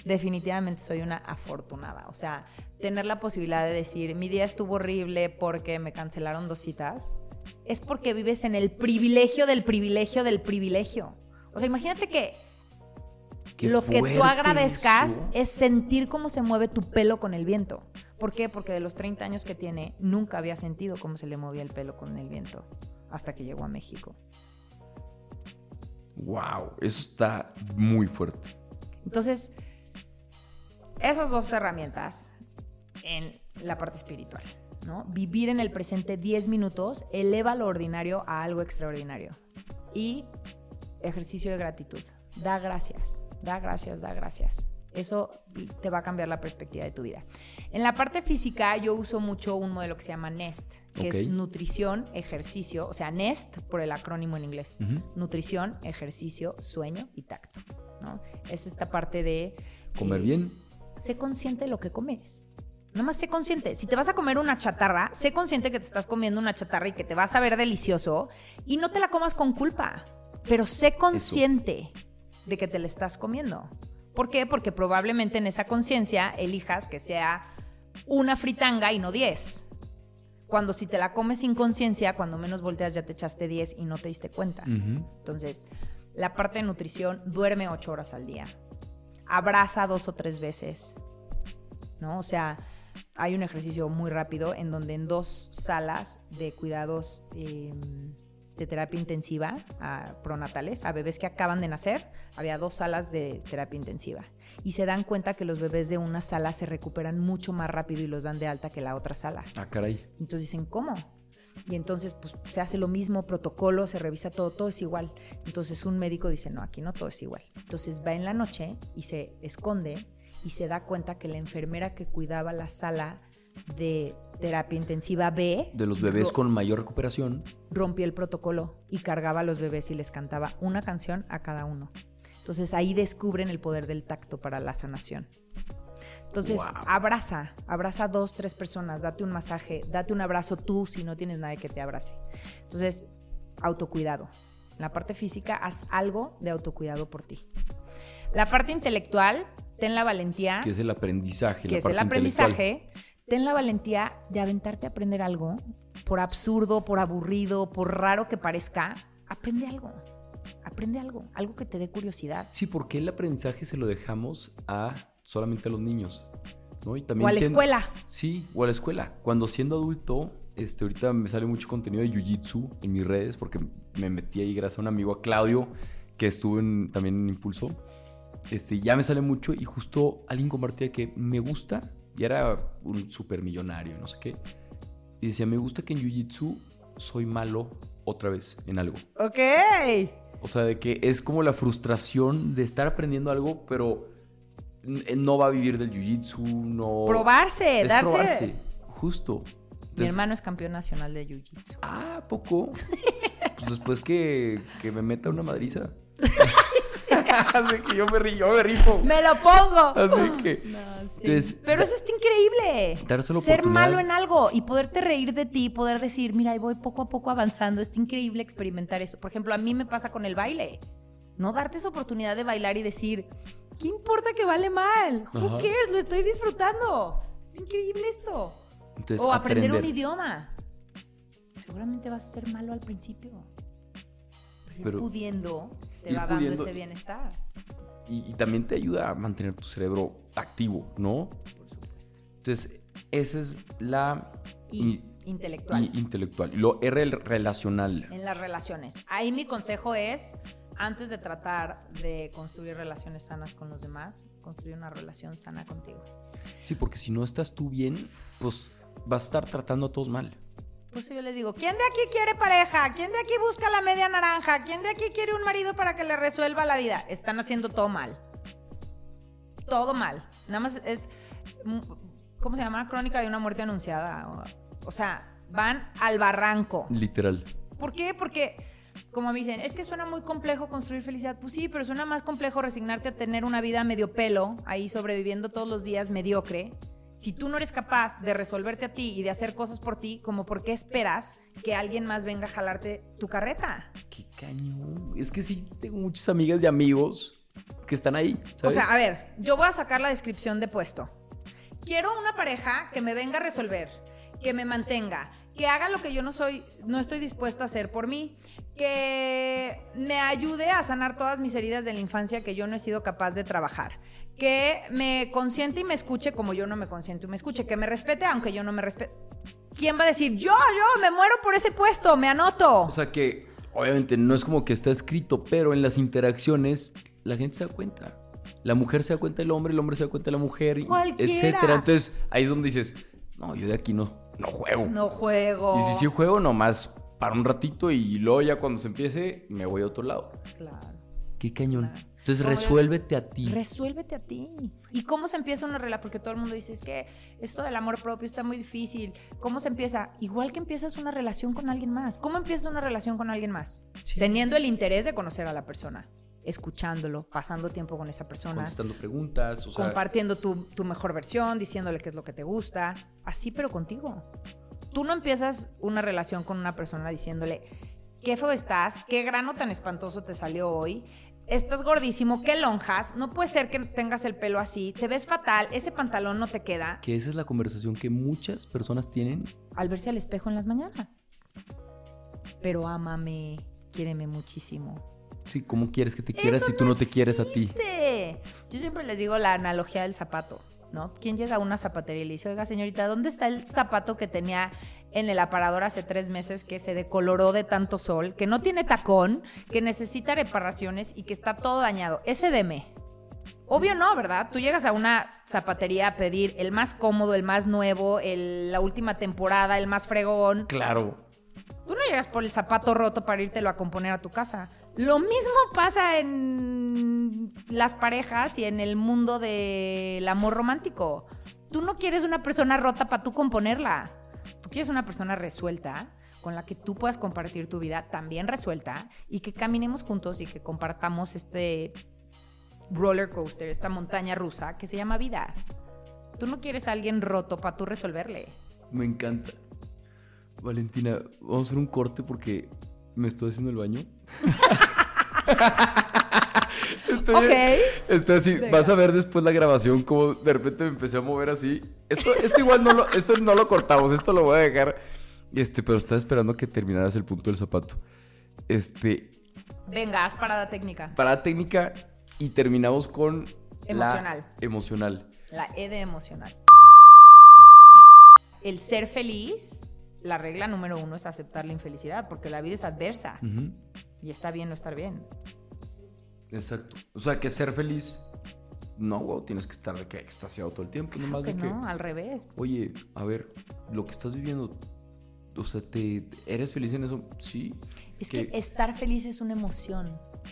definitivamente soy una afortunada. O sea, tener la posibilidad de decir, mi día estuvo horrible porque me cancelaron dos citas, es porque vives en el privilegio del privilegio del privilegio. O sea, imagínate que Qué lo que tú agradezcas eso. Es sentir cómo se mueve tu pelo con el viento. ¿Por qué? Porque de los treinta años que tiene, nunca había sentido cómo se le movía el pelo con el viento hasta que llegó a México. Wow, eso está muy fuerte. Entonces, esas dos herramientas en la parte espiritual, ¿no? Vivir en el presente diez minutos eleva lo ordinario a algo extraordinario. Y ejercicio de gratitud. Da gracias. Da gracias, da gracias. Eso te va a cambiar la perspectiva de tu vida. En la parte física, yo uso mucho un modelo que se llama NEST, que okay. es nutrición, ejercicio, o sea, NEST por el acrónimo en inglés. Uh-huh. Nutrición, ejercicio, sueño y tacto, ¿no? Es esta parte de... Comer eh, bien. Sé consciente de lo que comes. Nada más sé consciente. Si te vas a comer una chatarra, sé consciente que te estás comiendo una chatarra y que te vas a ver delicioso y no te la comas con culpa. Pero sé consciente Eso. de que te la estás comiendo. ¿Por qué? Porque probablemente en esa conciencia elijas que sea una fritanga y no diez. Cuando si te la comes sin conciencia, cuando menos volteas ya te echaste diez y no te diste cuenta. Uh-huh. Entonces, la parte de nutrición, duerme ocho horas al día. Abraza dos o tres veces, ¿no? O sea, hay un ejercicio muy rápido en donde en dos salas de cuidados eh, de terapia intensiva a pronatales, a bebés que acaban de nacer, había dos salas de terapia intensiva. Y se dan cuenta que los bebés de una sala se recuperan mucho más rápido y los dan de alta que la otra sala. Ah, caray. Entonces dicen, ¿cómo? Y entonces pues se hace lo mismo, protocolo, se revisa todo, todo es igual. Entonces un médico dice, no, aquí no todo es igual. Entonces va en la noche y se esconde y se da cuenta que la enfermera que cuidaba la sala de terapia intensiva B, de los bebés ro- con mayor recuperación, rompió el protocolo y cargaba a los bebés y les cantaba una canción a cada uno. Entonces ahí descubren el poder del tacto para la sanación. Entonces wow. abraza, abraza a dos, tres personas, date un masaje, date un abrazo tú si no tienes nadie que te abrace. Entonces, autocuidado. En la parte física, haz algo de autocuidado por ti. La parte intelectual, ten la valentía. Que es el aprendizaje. Que la es el aprendizaje. Ten la valentía de aventarte a aprender algo, por absurdo, por aburrido, por raro que parezca. Aprende algo. Aprende algo. Algo que te dé curiosidad. Sí, porque el aprendizaje se lo dejamos a solamente a los niños, ¿no? Y también o a la siendo, escuela. Sí, o a la escuela. Cuando siendo adulto, este, ahorita me sale mucho contenido de Jiu-Jitsu en mis redes porque me metí ahí gracias a un amigo, a Claudio, que estuvo en, también en Impulso. Este, ya me sale mucho y justo alguien compartía que me gusta, y era un súper millonario, no sé qué, y decía, me gusta que en Jiu-Jitsu soy malo otra vez en algo. Ok. O sea, de que es como la frustración de estar aprendiendo algo, pero no va a vivir del jiu-jitsu, no... Probarse, es darse... probarse, justo. Entonces, mi hermano es campeón nacional de jiu-jitsu. Ah, ¿poco? Pues después que, que me meta una madriza. Así que yo me, río, yo me rifo. ¡Me lo pongo! Así que... No, sí. Entonces, pero eso está increíble. Darse la Ser oportunidad. malo en algo y poderte reír de ti, poder decir, mira, ahí voy poco a poco avanzando. Está increíble experimentar eso. Por ejemplo, a mí me pasa con el baile. No darte esa oportunidad de bailar y decir... ¿Qué importa que vale mal? Who Ajá. cares? Lo estoy disfrutando. Está increíble esto. Entonces, o aprender, aprender un idioma. Seguramente vas a ser malo al principio. Pero, pero pudiendo, te va pudiendo, dando ese bienestar. Y, y también te ayuda a mantener tu cerebro activo, ¿no? Por supuesto. Entonces, esa es la... Y, intelectual. Y, intelectual. Y lo R relacional. En las relaciones. Ahí mi consejo es... Antes de tratar de construir relaciones sanas con los demás, construir una relación sana contigo. Sí, porque si no estás tú bien, pues vas a estar tratando a todos mal. Por eso yo les digo, ¿quién de aquí quiere pareja? ¿Quién de aquí busca la media naranja? ¿Quién de aquí quiere un marido para que le resuelva la vida? Están haciendo todo mal. Todo mal. Nada más es, ¿cómo se llama? Crónica de una muerte anunciada. O, o sea, van al barranco. Literal. ¿Por qué? Porque... Como me dicen, es que suena muy complejo construir felicidad. Pues sí, pero suena más complejo resignarte a tener una vida medio pelo, ahí sobreviviendo todos los días mediocre. Si tú no eres capaz de resolverte a ti y de hacer cosas por ti, como por qué esperas que alguien más venga a jalarte tu carreta. Qué cañón. Es que sí, tengo muchas amigas y amigos que están ahí, ¿sabes? O sea, a ver, yo voy a sacar la descripción de puesto. Quiero una pareja que me venga a resolver, que me mantenga, que haga lo que yo no soy, no estoy dispuesta a hacer por mí, que me ayude a sanar todas mis heridas de la infancia que yo no he sido capaz de trabajar, que me consiente y me escuche como yo no me consiento y me escuche, que me respete aunque yo no me respete. ¿Quién va a decir, yo, yo, me muero por ese puesto, me anoto? O sea que, obviamente, no es como que está escrito, pero en las interacciones la gente se da cuenta. La mujer se da cuenta del hombre, el hombre se da cuenta de la mujer, Cualquiera. etcétera. Entonces, ahí es donde dices, no, yo de aquí no, no juego. No juego. Y si sí juego, nomás para un ratito y luego ya cuando se empiece, me voy a otro lado. Claro. Qué cañón. Claro. Entonces, resuélvete a ti. Resuélvete a ti. ¿Y cómo se empieza una relación? Porque todo el mundo dice, es que esto del amor propio está muy difícil. ¿Cómo se empieza? Igual que empiezas una relación con alguien más. ¿Cómo empiezas una relación con alguien más? Sí. Teniendo el interés de conocer a la persona, escuchándolo, pasando tiempo con esa persona. Contestando preguntas. O sea... Compartiendo tu, tu mejor versión, diciéndole qué es lo que te gusta. Así, pero contigo. Tú no empiezas una relación con una persona diciéndole, qué feo estás, qué grano tan espantoso te salió hoy, estás gordísimo, qué lonjas, no puede ser que tengas el pelo así, te ves fatal, ese pantalón no te queda. Que esa es la conversación que muchas personas tienen al verse al espejo en las mañanas. Pero ámame, quiéreme muchísimo. Sí, ¿cómo quieres que te quieras si tú no, no te quieres a ti? Yo siempre les digo la analogía del zapato, ¿no? ¿Quién llega a una zapatería y le dice, oiga, señorita, ¿dónde está el zapato que tenía en el aparador hace tres meses que se decoloró de tanto sol, que no tiene tacón, que necesita reparaciones y que está todo dañado? Ese deme. Obvio no, ¿verdad? Tú llegas a una zapatería a pedir el más cómodo, el más nuevo, el, la última temporada, el más fregón. Claro. Tú no llegas por el zapato roto para írtelo a componer a tu casa. Lo mismo pasa en las parejas y en el mundo del amor romántico. Tú no quieres una persona rota para tú componerla. Tú quieres una persona resuelta, con la que tú puedas compartir tu vida también resuelta y que caminemos juntos y que compartamos este roller coaster, esta montaña rusa que se llama vida. Tú no quieres a alguien roto para tú resolverle. Me encanta. Valentina, vamos a hacer un corte porque me estoy haciendo el baño. Estoy, ok. Estoy así. Venga. Vas a ver después la grabación como de repente me empecé a mover así. Esto, esto igual no lo, esto no lo cortamos, esto lo voy a dejar. Este, pero estaba esperando que terminaras el punto del zapato. Este. Venga, haz parada técnica. Parada técnica y terminamos con emocional. La emocional. La E de emocional. El ser feliz. La regla número uno es aceptar la infelicidad, porque la vida es adversa. Uh-huh. Y está bien no estar bien. Exacto. O sea, que ser feliz, no, wow, tienes que estar de que extasiado todo el tiempo. Nomás que de que, no, al revés. Oye, a ver, lo que estás viviendo, o sea, te, ¿eres feliz en eso? Sí. Es que, que estar feliz es una emoción.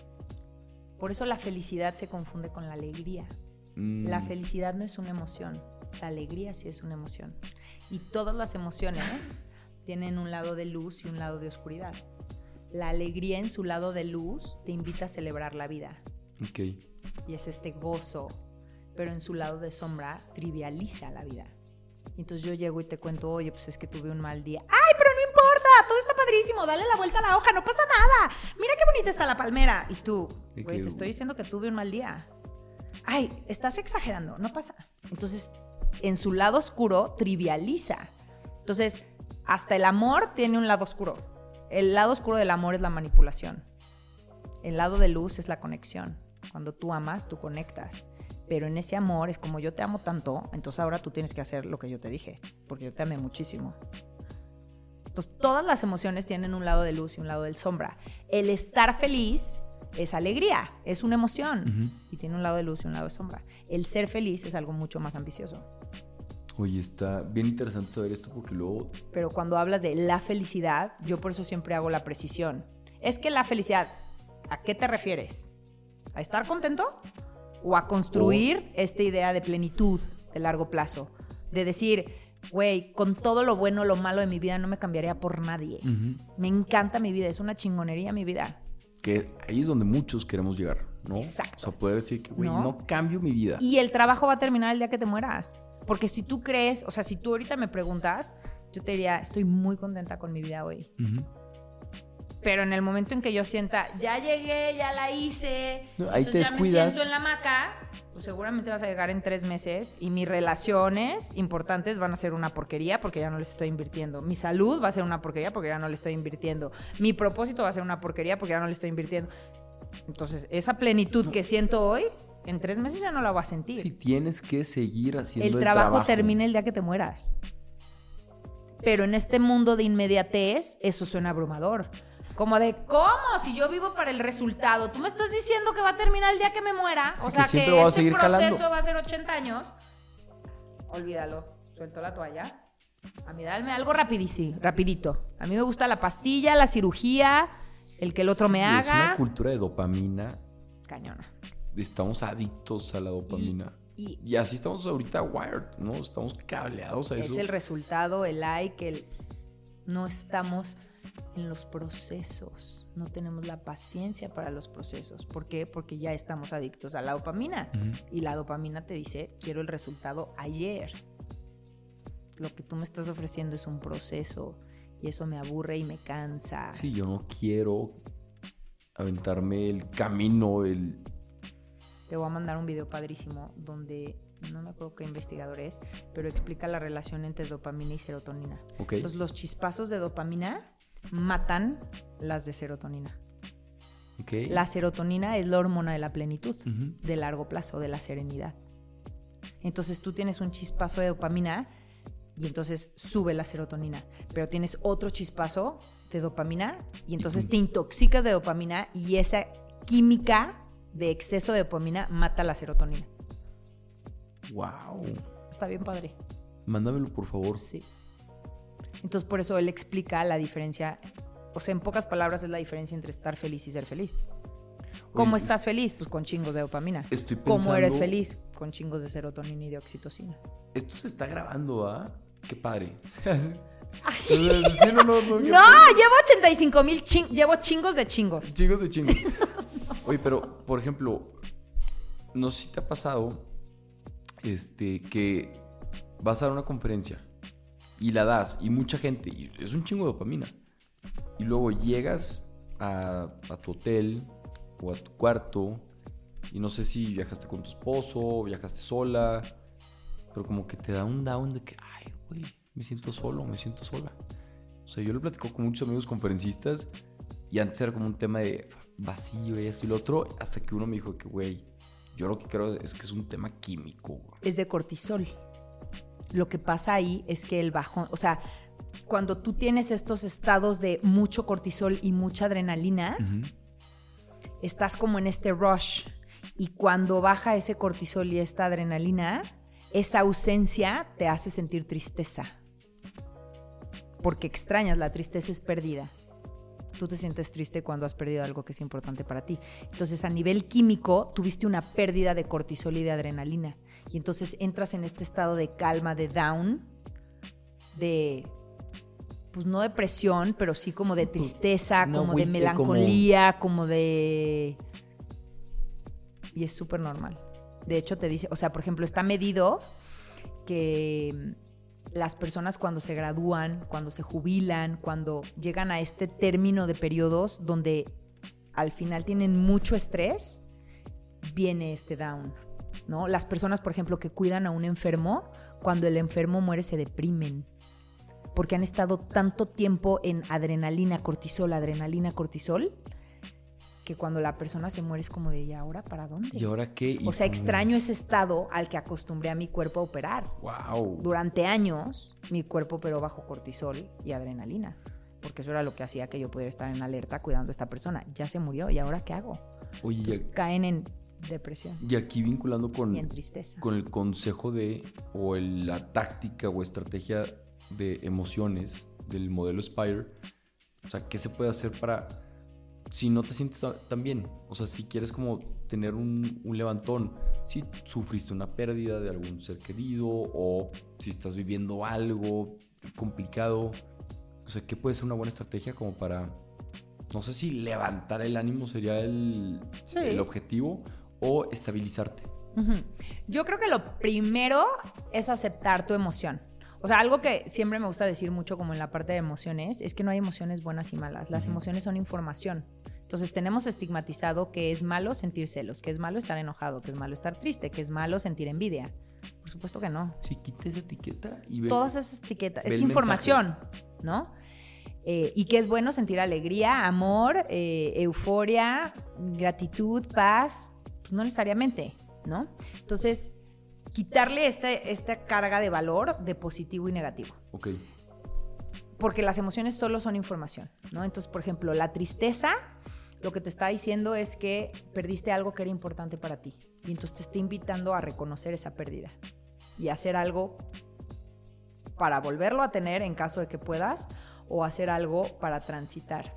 Por eso la felicidad se confunde con la alegría. Mm. La felicidad no es una emoción. La alegría sí es una emoción. Y todas las emociones tienen un lado de luz y un lado de oscuridad. La alegría en su lado de luz te invita a celebrar la vida. Ok. Y es este gozo, pero en su lado de sombra trivializa la vida. Y entonces yo llego y te cuento, oye, pues es que tuve un mal día. ¡Ay, pero no importa! Todo está padrísimo, dale la vuelta a la hoja, no pasa nada. Mira qué bonita está la palmera. Y tú, güey, te estoy diciendo que tuve un mal día. Ay, estás exagerando, no pasa. Entonces, en su lado oscuro trivializa. Entonces, hasta el amor tiene un lado oscuro. El lado oscuro del amor es la manipulación. El lado de luz es la conexión. Cuando tú amas, tú conectas. Pero en ese amor es como yo te amo tanto, entonces ahora tú tienes que hacer lo que yo te dije, porque yo te amé muchísimo. Entonces, todas las emociones tienen un lado de luz y un lado de sombra. El estar feliz es alegría, es una emoción. Uh-huh. Y tiene un lado de luz y un lado de sombra. El ser feliz es algo mucho más ambicioso. Oye, está bien interesante saber esto porque luego... Pero cuando hablas de la felicidad, yo por eso siempre hago la precisión. Es que la felicidad, ¿a qué te refieres? ¿A estar contento? ¿O a construir oh. esta idea de plenitud de largo plazo? De decir, güey, con todo lo bueno, lo malo de mi vida no me cambiaría por nadie. Uh-huh. Me encanta mi vida, es una chingonería mi vida. Que ahí es donde muchos queremos llegar, ¿no? Exacto. O sea, poder decir que, güey, no. no cambio mi vida. Y el trabajo va a terminar el día que te mueras. Porque si tú crees, o sea, si tú ahorita me preguntas, yo te diría, estoy muy contenta con mi vida hoy. Uh-huh. Pero en el momento en que yo sienta, ya llegué, ya la hice, no, ahí entonces te ya descuidas. me siento en la hamaca, pues seguramente vas a llegar en tres meses y mis relaciones importantes van a ser una porquería porque ya no les estoy invirtiendo. Mi salud va a ser una porquería porque ya no le estoy invirtiendo. Mi propósito va a ser una porquería porque ya no le estoy invirtiendo. Entonces, esa plenitud no. que siento hoy, en tres meses ya no la voy a sentir. Sí, tienes que seguir haciendo el, el trabajo. El trabajo termina el día que te mueras. Pero en este mundo de inmediatez, eso suena abrumador. Como de, ¿cómo? Si yo vivo para el resultado. Tú me estás diciendo que va a terminar el día que me muera. Sí, o sea, que, que este proceso jalando. va a ser ochenta años. Olvídalo. Suelto la toalla. A mí dame algo rapidísimo, rapidito. A mí me gusta la pastilla, la cirugía, el que el otro sí, me haga. Es una cultura de dopamina. Cañona. Estamos adictos a la dopamina. Y, y, y así estamos ahorita wired, ¿no? Estamos cableados a eso. Es el resultado, el like, el... No estamos... en los procesos, no tenemos la paciencia para los procesos. ¿Por qué? Porque ya estamos adictos a la dopamina. Uh-huh. Y la dopamina te dice, quiero el resultado ayer. Lo que tú me estás ofreciendo es un proceso y eso me aburre y me cansa. Sí, yo no quiero aventarme el camino, el... Te voy a mandar un video padrísimo donde... no me acuerdo qué investigador es, pero explica la relación entre dopamina y serotonina. Okay. Entonces, los chispazos de dopamina matan las de serotonina. Okay. La serotonina es la hormona de la plenitud, uh-huh. de largo plazo, de la serenidad. Entonces, tú tienes un chispazo de dopamina y entonces sube la serotonina, pero tienes otro chispazo de dopamina y entonces te intoxicas de dopamina y esa química de exceso de dopamina mata la serotonina. Wow. Está bien padre. Mándamelo, por favor. Sí. Entonces, por eso él explica la diferencia. O sea, en pocas palabras es la diferencia entre estar feliz y ser feliz. ¿Cómo Oye, estás feliz? Pues con chingos de dopamina. Estoy pensando... ¿Cómo eres feliz? Con chingos de serotonina y de oxitocina. Esto se está grabando, ¿ah? ¿eh? Qué padre. sí, no, no, no, no llevo ochenta y cinco mil ching... Llevo chingos de chingos. Chingos de chingos. no. Oye, pero, por ejemplo, no sé si te ha pasado... Este, que vas a dar una conferencia y la das y mucha gente, y es un chingo de dopamina, y luego llegas a, a tu hotel o a tu cuarto y no sé si viajaste con tu esposo, viajaste sola, pero como que te da un down de que, ay, güey, me siento solo, me siento sola. O sea, yo lo platico con muchos amigos conferencistas y antes era como un tema de vacío y esto y lo otro, hasta que uno me dijo que, güey, yo lo que creo es que es un tema químico. Es de cortisol. Lo que pasa ahí es que el bajón, o sea, cuando tú tienes estos estados de mucho cortisol y mucha adrenalina, uh-huh. estás como en este rush. Y cuando baja ese cortisol y esta adrenalina, esa ausencia te hace sentir tristeza. Porque extrañas, la tristeza es pérdida. Tú te sientes triste cuando has perdido algo que es importante para ti. Entonces, a nivel químico, tuviste una pérdida de cortisol y de adrenalina. Y entonces entras en este estado de calma, de down, de, pues no depresión, pero sí como de tristeza, no, como de melancolía, como... como de... Y es súper normal. De hecho, te dice, o sea, por ejemplo, está medido que... las personas cuando se gradúan, cuando se jubilan, cuando llegan a este término de periodos donde al final tienen mucho estrés, viene este down, ¿no? Las personas, por ejemplo, que cuidan a un enfermo, cuando el enfermo muere se deprimen porque han estado tanto tiempo en adrenalina, cortisol, adrenalina, cortisol, que cuando la persona se muere es como de, ¿y ahora para dónde? ¿Y ahora qué? ¿Y o sea, cómo? Extraño ese estado al que acostumbré a mi cuerpo a operar. Wow. Durante años, mi cuerpo operó bajo cortisol y adrenalina, porque eso era lo que hacía que yo pudiera estar en alerta cuidando a esta persona. Ya se murió, ¿y ahora qué hago? Oye, Entonces, ya... caen en depresión. Y aquí vinculando con, y en tristeza. Con el consejo de, o el, la táctica o estrategia de emociones del modelo Spire, o sea, ¿qué se puede hacer para... si no te sientes tan bien? O sea, si quieres como tener un, un levantón, si sufriste una pérdida de algún ser querido o si estás viviendo algo complicado, o sea, ¿qué puede ser una buena estrategia como para, no sé si levantar el ánimo sería el, sí. el objetivo o estabilizarte? Uh-huh. Yo creo que lo primero es aceptar tu emoción. O sea, algo que siempre me gusta decir mucho como en la parte de emociones es que no hay emociones buenas y malas. Las uh-huh. emociones son información. Entonces tenemos estigmatizado que es malo sentir celos, que es malo estar enojado, que es malo estar triste, que es malo sentir envidia. Por supuesto que no. Sí, quita esa etiqueta y ve. Todas esas etiquetas. Es información, mensaje. ¿No? Eh, y que es bueno sentir alegría, amor, eh, euforia, gratitud, paz. Pues no necesariamente, ¿no? Entonces, quitarle este, esta carga de valor de positivo y negativo. Ok. Porque las emociones solo son información, ¿no? Entonces, por ejemplo, la tristeza lo que te está diciendo es que perdiste algo que era importante para ti. Y entonces te está invitando a reconocer esa pérdida y hacer algo para volverlo a tener en caso de que puedas, o hacer algo para transitar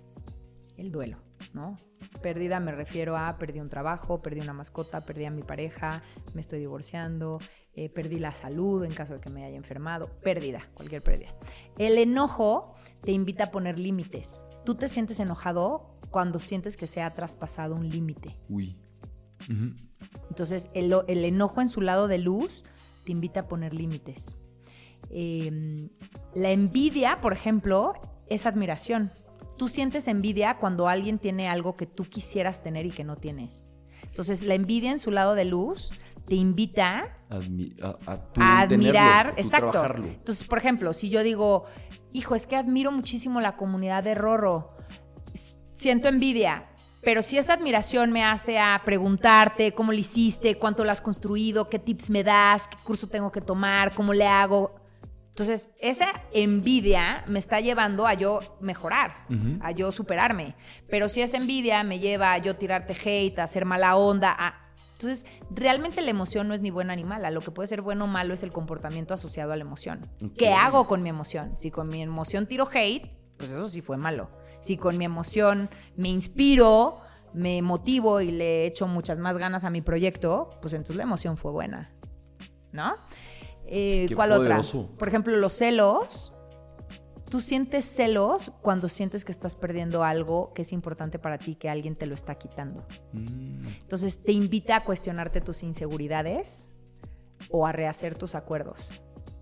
el duelo, ¿no? Pérdida me refiero a perdí un trabajo, perdí una mascota, perdí a mi pareja, me estoy divorciando, eh, perdí la salud en caso de que me haya enfermado. Pérdida, cualquier pérdida. El enojo te invita a poner límites. Tú te sientes enojado cuando sientes que se ha traspasado un límite. Uy. Uh-huh. Entonces, el, el enojo en su lado de luz te invita a poner límites. Eh, la envidia, por ejemplo, es admiración. Tú sientes envidia cuando alguien tiene algo que tú quisieras tener y que no tienes. Entonces, la envidia en su lado de luz te invita Admi- a, a, a admirar, tenerlo, exacto. Trabajarlo. Entonces, por ejemplo, si yo digo, hijo, es que admiro muchísimo la comunidad de Rorro, siento envidia, pero si esa admiración me hace a preguntarte cómo lo hiciste, cuánto lo has construido, qué tips me das, qué curso tengo que tomar, cómo le hago. Entonces, esa envidia me está llevando a yo mejorar, uh-huh. a yo superarme. Pero si esa envidia me lleva a yo tirarte hate, a hacer mala onda, a... Entonces, realmente la emoción no es ni buena ni mala. Lo que puede ser bueno o malo es el comportamiento asociado a la emoción. Okay. ¿Qué hago con mi emoción? Si con mi emoción tiro hate, pues eso sí fue malo. Si con mi emoción me inspiro, me motivo y le echo muchas más ganas a mi proyecto, pues entonces la emoción fue buena, ¿no? Eh, ¿Cuál poderoso. Otra? Por ejemplo, los celos. Tú sientes celos cuando sientes que estás perdiendo algo que es importante para ti, que alguien te lo está quitando. Mm. Entonces te invita a cuestionarte tus inseguridades o a rehacer tus acuerdos.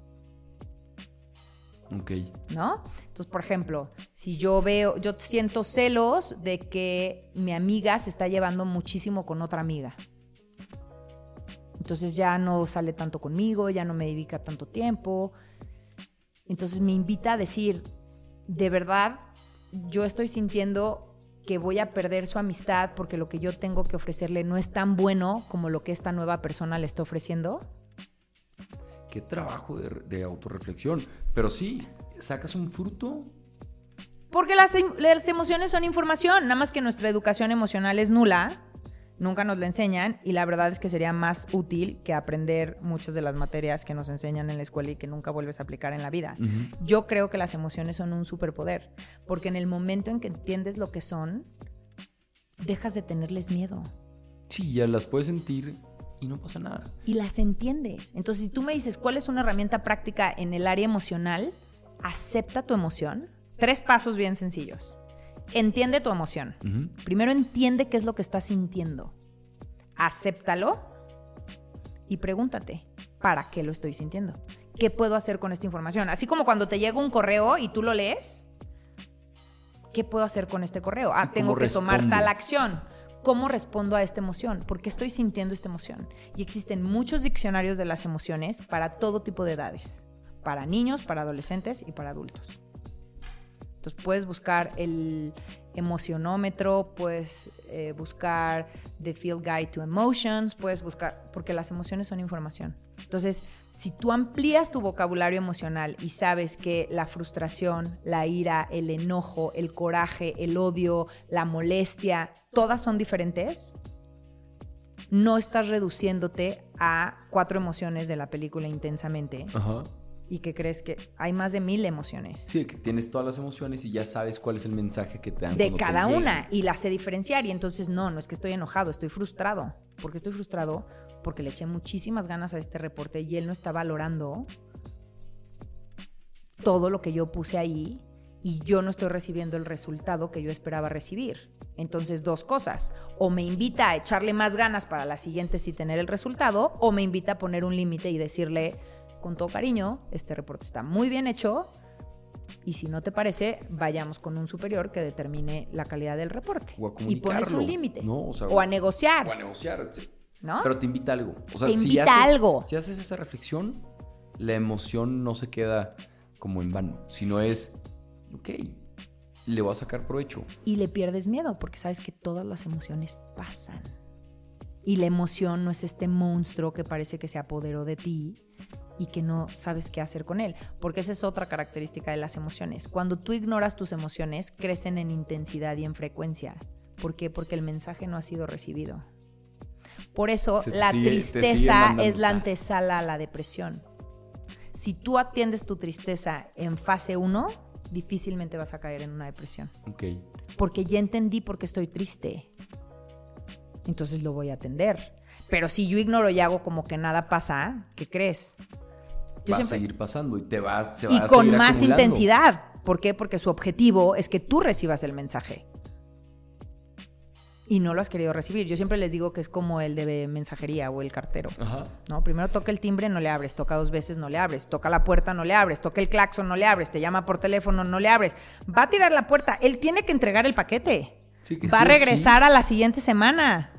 Ok. ¿No? Entonces, por ejemplo, si yo veo, yo siento celos de que mi amiga se está llevando muchísimo con otra amiga. Entonces ya no sale tanto conmigo, ya no me dedica tanto tiempo. Entonces me invita a decir, de verdad, yo estoy sintiendo que voy a perder su amistad porque lo que yo tengo que ofrecerle no es tan bueno como lo que esta nueva persona le está ofreciendo. Qué trabajo de, de autorreflexión. Pero sí, ¿sacas un fruto? Porque las, las emociones son información, nada más que nuestra educación emocional es nula. Nunca nos la enseñan y la verdad es que sería más útil que aprender muchas de las materias que nos enseñan en la escuela y que nunca vuelves a aplicar en la vida. Uh-huh. Yo creo que las emociones son un superpoder, porque en el momento en que entiendes lo que son, dejas de tenerles miedo. Sí, ya las puedes sentir y no pasa nada. Y las entiendes. Entonces, si tú me dices, ¿cuál es una herramienta práctica en el área emocional? Acepta tu emoción. Tres pasos bien sencillos. Entiende tu emoción. Uh-huh. Primero entiende qué es lo que estás sintiendo. Acéptalo y pregúntate, ¿para qué lo estoy sintiendo? ¿Qué puedo hacer con esta información? Así como cuando te llega un correo y tú lo lees, ¿qué puedo hacer con este correo? Ah, tengo que respondo? tomar tal acción. ¿Cómo respondo a esta emoción? ¿Por qué estoy sintiendo esta emoción? Y existen muchos diccionarios de las emociones para todo tipo de edades. Para niños, para adolescentes y para adultos. Entonces puedes buscar el emocionómetro, puedes eh, buscar The Field Guide to Emotions, puedes buscar, porque las emociones son información. Entonces, si tú amplías tu vocabulario emocional y sabes que la frustración, la ira, el enojo, el coraje, el odio, la molestia, todas son diferentes, no estás reduciéndote a cuatro emociones de la película Intensamente. Ajá. Y que crees que hay más de mil emociones. Sí, que tienes todas las emociones y ya sabes cuál es el mensaje que te dan. De cada una, y las sé diferenciar. Y entonces, no, no es que estoy enojado, estoy frustrado. ¿Por qué estoy frustrado? Porque le eché muchísimas ganas a este reporte y él no está valorando todo lo que yo puse ahí y yo no estoy recibiendo el resultado que yo esperaba recibir. Entonces, dos cosas. O me invita a echarle más ganas para la siguiente sí tener el resultado, o me invita a poner un límite y decirle... con todo cariño, este reporte está muy bien hecho y si no te parece, vayamos con un superior que determine la calidad del reporte. O a y pones un límite. ¿no? O, sea, o a negociar. O a negociar, sí. ¿No? Pero te invita a algo. O sea, te si invita haces, a algo. Si haces esa reflexión, la emoción no se queda como en vano, sino es, ok, le voy a sacar provecho. Y le pierdes miedo porque sabes que todas las emociones pasan. Y la emoción no es este monstruo que parece que se apoderó de ti y que no sabes qué hacer con él. Porque esa es otra característica de las emociones. Cuando tú ignoras tus emociones, crecen en intensidad y en frecuencia. ¿Por qué? Porque el mensaje no ha sido recibido. Por eso la sigue, tristeza es la antesala a la depresión. Si tú atiendes tu tristeza en fase uno, difícilmente vas a caer en una depresión. Okay. Porque ya entendí por qué estoy triste. Entonces lo voy a atender. Pero si yo ignoro y hago como que nada pasa, ¿qué crees? Yo va siempre... a seguir pasando y te vas, se va y a seguir con más acumulando. intensidad. ¿Por qué? Porque su objetivo es que tú recibas el mensaje. Y no lo has querido recibir. Yo siempre les digo que es como el de mensajería o el cartero. Ajá. ¿No? Primero toca el timbre, no le abres. Toca dos veces, no le abres. Toca la puerta, no le abres. Toca el claxon, no le abres. Te llama por teléfono, no le abres. Va a tirar la puerta. Él tiene que entregar el paquete. Sí, que Va sí, a regresar sí. a la siguiente semana.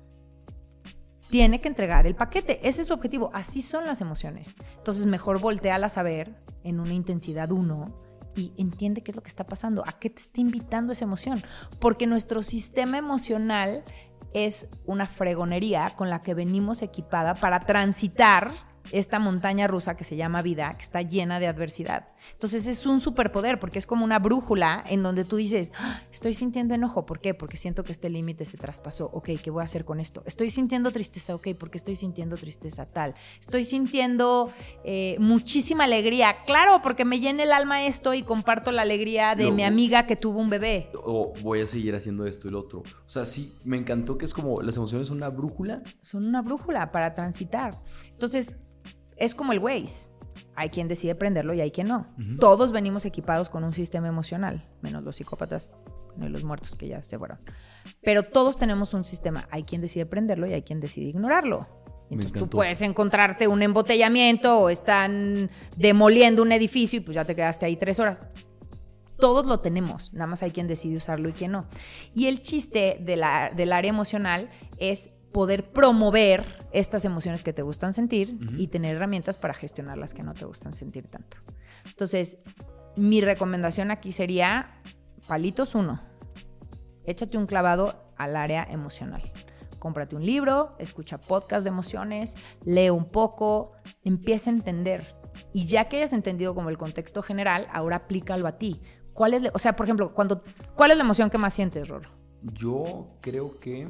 Tiene que entregar el paquete. Ese es su objetivo. Así son las emociones. Entonces, mejor voltéalas a ver en una intensidad uno y entiende qué es lo que está pasando, a qué te está invitando esa emoción. Porque nuestro sistema emocional es una fregonería con la que venimos equipada para transitar esta montaña rusa que se llama vida, que está llena de adversidad. Entonces es un superpoder porque es como una brújula en donde tú dices, ¡ah! Estoy sintiendo enojo. ¿Por qué? Porque siento que este límite se traspasó. Ok, ¿qué voy a hacer con esto? Estoy sintiendo tristeza. Ok, porque estoy sintiendo tristeza tal. Estoy sintiendo eh, muchísima alegría. Claro, porque me llena el alma esto y comparto la alegría de Luego, mi amiga que tuvo un bebé. O voy a seguir haciendo esto y lo otro. O sea, sí, me encantó que es como las emociones son una brújula. Son una brújula para transitar. Entonces, es como el Waze. Hay quien decide prenderlo y hay quien no. Uh-huh. Todos venimos equipados con un sistema emocional, menos los psicópatas y los muertos que ya se fueron. Pero todos tenemos un sistema. Hay quien decide prenderlo y hay quien decide ignorarlo. Entonces tú puedes encontrarte un embotellamiento o están demoliendo un edificio y pues ya te quedaste ahí tres horas. Todos lo tenemos, nada más hay quien decide usarlo y quien no. Y el chiste de la, del área emocional es poder promover estas emociones que te gustan sentir uh-huh. y tener herramientas para gestionar las que no te gustan sentir tanto. Entonces, mi recomendación aquí sería, palitos uno, échate un clavado al área emocional. Cómprate un libro, escucha podcast de emociones, lee un poco, empieza a entender. Y ya que hayas entendido como el contexto general, ahora aplícalo a ti. ¿Cuál es, o sea, por ejemplo, cuando, ¿cuál es la emoción que más sientes, Rolo? Yo creo que...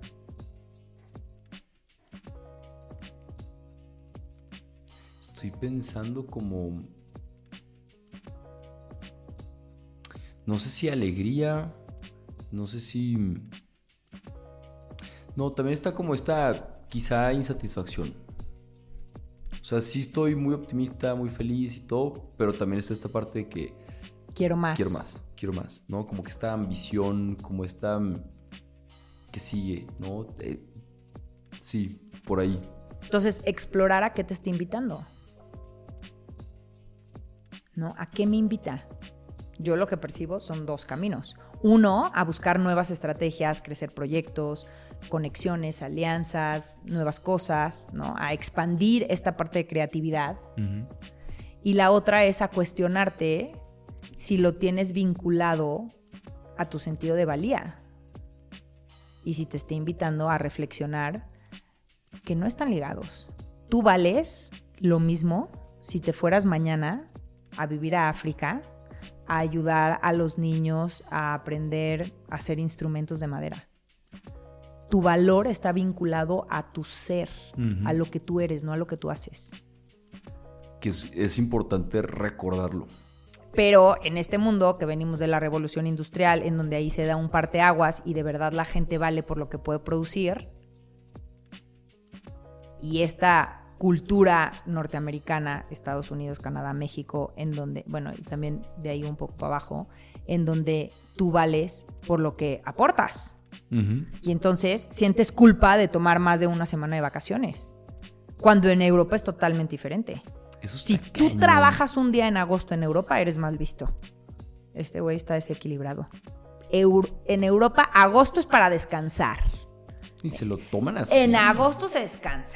Estoy pensando como... No sé si alegría, no sé si... No, también está como esta quizá insatisfacción. O sea, sí estoy muy optimista, muy feliz y todo, pero también está esta parte de que... Quiero más. Quiero más, quiero más, ¿no? Como que esta ambición, como esta... que sigue, ¿no? Eh, sí, por ahí. Entonces, explorar a qué te está invitando. ¿No? ¿A qué me invita? Yo lo que percibo son dos caminos. Uno, a buscar nuevas estrategias, crecer proyectos, conexiones, alianzas, nuevas cosas, ¿no? A expandir esta parte de creatividad. Uh-huh. Y la otra es a cuestionarte si lo tienes vinculado a tu sentido de valía. Y si te está invitando a reflexionar que no están ligados. Tú vales lo mismo si te fueras mañana a vivir a África, a ayudar a los niños a aprender a hacer instrumentos de madera. Tu valor está vinculado a tu ser, uh-huh. a lo que tú eres, no a lo que tú haces. Que es, es importante recordarlo. Pero en este mundo que venimos de la revolución industrial, en donde ahí se da un parteaguas y de verdad la gente vale por lo que puede producir, y esta cultura norteamericana, Estados Unidos, Canadá, México, en donde, bueno, y también de ahí un poco para abajo, en donde tú vales por lo que aportas. Uh-huh. Y entonces sientes culpa de tomar más de una semana de vacaciones, cuando en Europa es totalmente diferente. Eso si tú cañón. Trabajas un día en agosto en Europa, eres mal visto. Este güey está desequilibrado. Euro, en Europa, agosto es para descansar. Y se lo toman así. En agosto se descansa.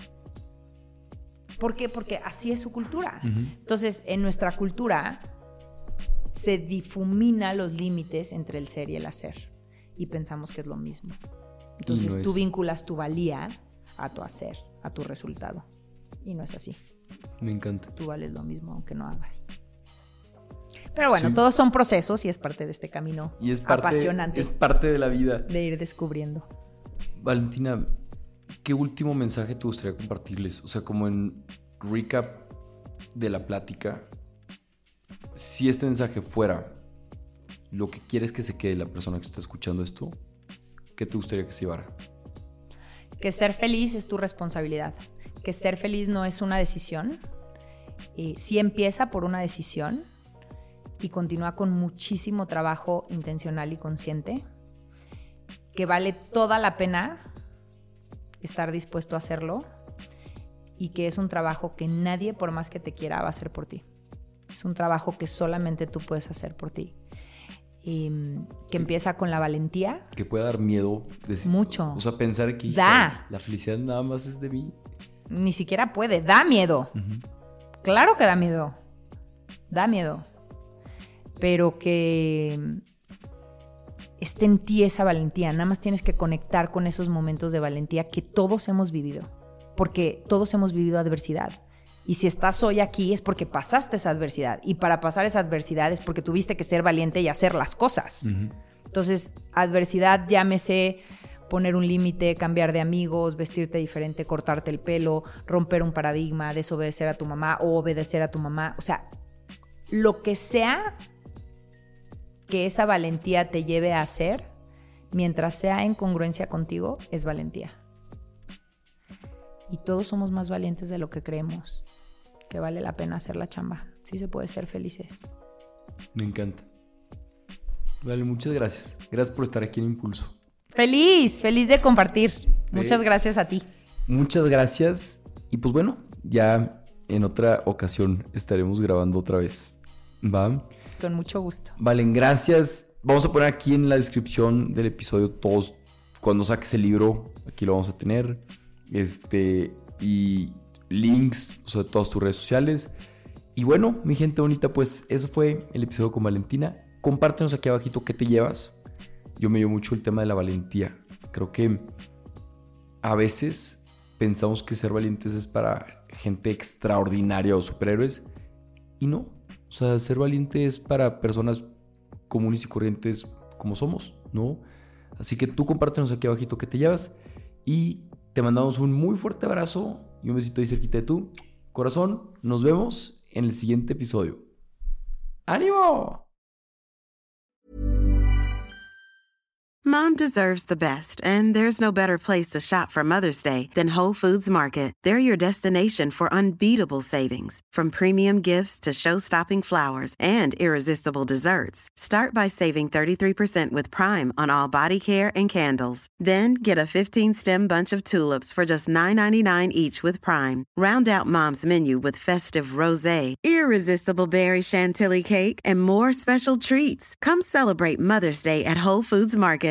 ¿Por qué? Porque así es su cultura. Uh-huh. Entonces, en nuestra cultura se difumina los límites entre el ser y el hacer. Y pensamos que es lo mismo. Entonces, no tú es... vinculas tu valía a tu hacer, a tu resultado. Y no es así. Me encanta. Tú vales lo mismo aunque no hagas. Pero bueno, sí. Todos son procesos y es parte de este camino y es parte, apasionante. Es parte de la vida. De ir descubriendo. Valentina, ¿qué último mensaje te gustaría compartirles? O sea, como en recap de la plática, si este mensaje fuera lo que quieres que se quede la persona que está escuchando esto, ¿qué te gustaría que se llevara? Que ser feliz es tu responsabilidad. Que ser feliz no es una decisión. Eh, sí empieza por una decisión y continúa con muchísimo trabajo intencional y consciente, que vale toda la pena estar dispuesto a hacerlo y que es un trabajo que nadie, por más que te quiera, va a hacer por ti. Es un trabajo que solamente tú puedes hacer por ti. Y que empieza con la valentía. Que puede dar miedo. Decir, mucho. O sea, pensar que da. La felicidad nada más es de mí. Ni siquiera puede. Da miedo. Uh-huh. Claro que da miedo. Da miedo. Pero que esté en ti esa valentía. Nada más tienes que conectar con esos momentos de valentía que todos hemos vivido. Porque todos hemos vivido adversidad. Y si estás hoy aquí es porque pasaste esa adversidad. Y para pasar esa adversidad es porque tuviste que ser valiente y hacer las cosas. Uh-huh. Entonces, adversidad, llámese poner un límite, cambiar de amigos, vestirte diferente, cortarte el pelo, romper un paradigma, desobedecer a tu mamá o obedecer a tu mamá. O sea, lo que sea que esa valentía te lleve a hacer, mientras sea en congruencia contigo, es valentía. Y todos somos más valientes de lo que creemos, que vale la pena hacer la chamba. Sí se puede ser felices. Me encanta. Vale, muchas gracias. Gracias por estar aquí en Impulso. Feliz, feliz de compartir. Muchas gracias a ti. Muchas gracias. Y pues bueno, ya en otra ocasión estaremos grabando otra vez. ¿Va? Con mucho gusto. Valen, gracias. Vamos a poner aquí en la descripción del episodio todos, cuando saques el libro, aquí lo vamos a tener. Este, y links, o sea, de todas tus redes sociales. Y bueno, mi gente bonita, pues eso fue el episodio con Valentina. Compártenos aquí abajito qué te llevas. Yo me llevo mucho el tema de la valentía. Creo que a veces pensamos que ser valientes es para gente extraordinaria o superhéroes. Y no. O sea, ser valiente es para personas comunes y corrientes como somos, ¿no? Así que tú compártenos aquí abajito qué te llevas. Y te mandamos un muy fuerte abrazo y un besito ahí cerquita de tu corazón. Nos vemos en el siguiente episodio. ¡Ánimo! Mom deserves the best, and there's no better place to shop for Mother's Day than Whole Foods Market. They're your destination for unbeatable savings, from premium gifts to show-stopping flowers and irresistible desserts. Start by saving thirty-three percent with Prime on all body care and candles. Then get a fifteen-stem bunch of tulips for just nine ninety-nine each with Prime. Round out Mom's menu with festive rosé, irresistible berry chantilly cake, and more special treats. Come celebrate Mother's Day at Whole Foods Market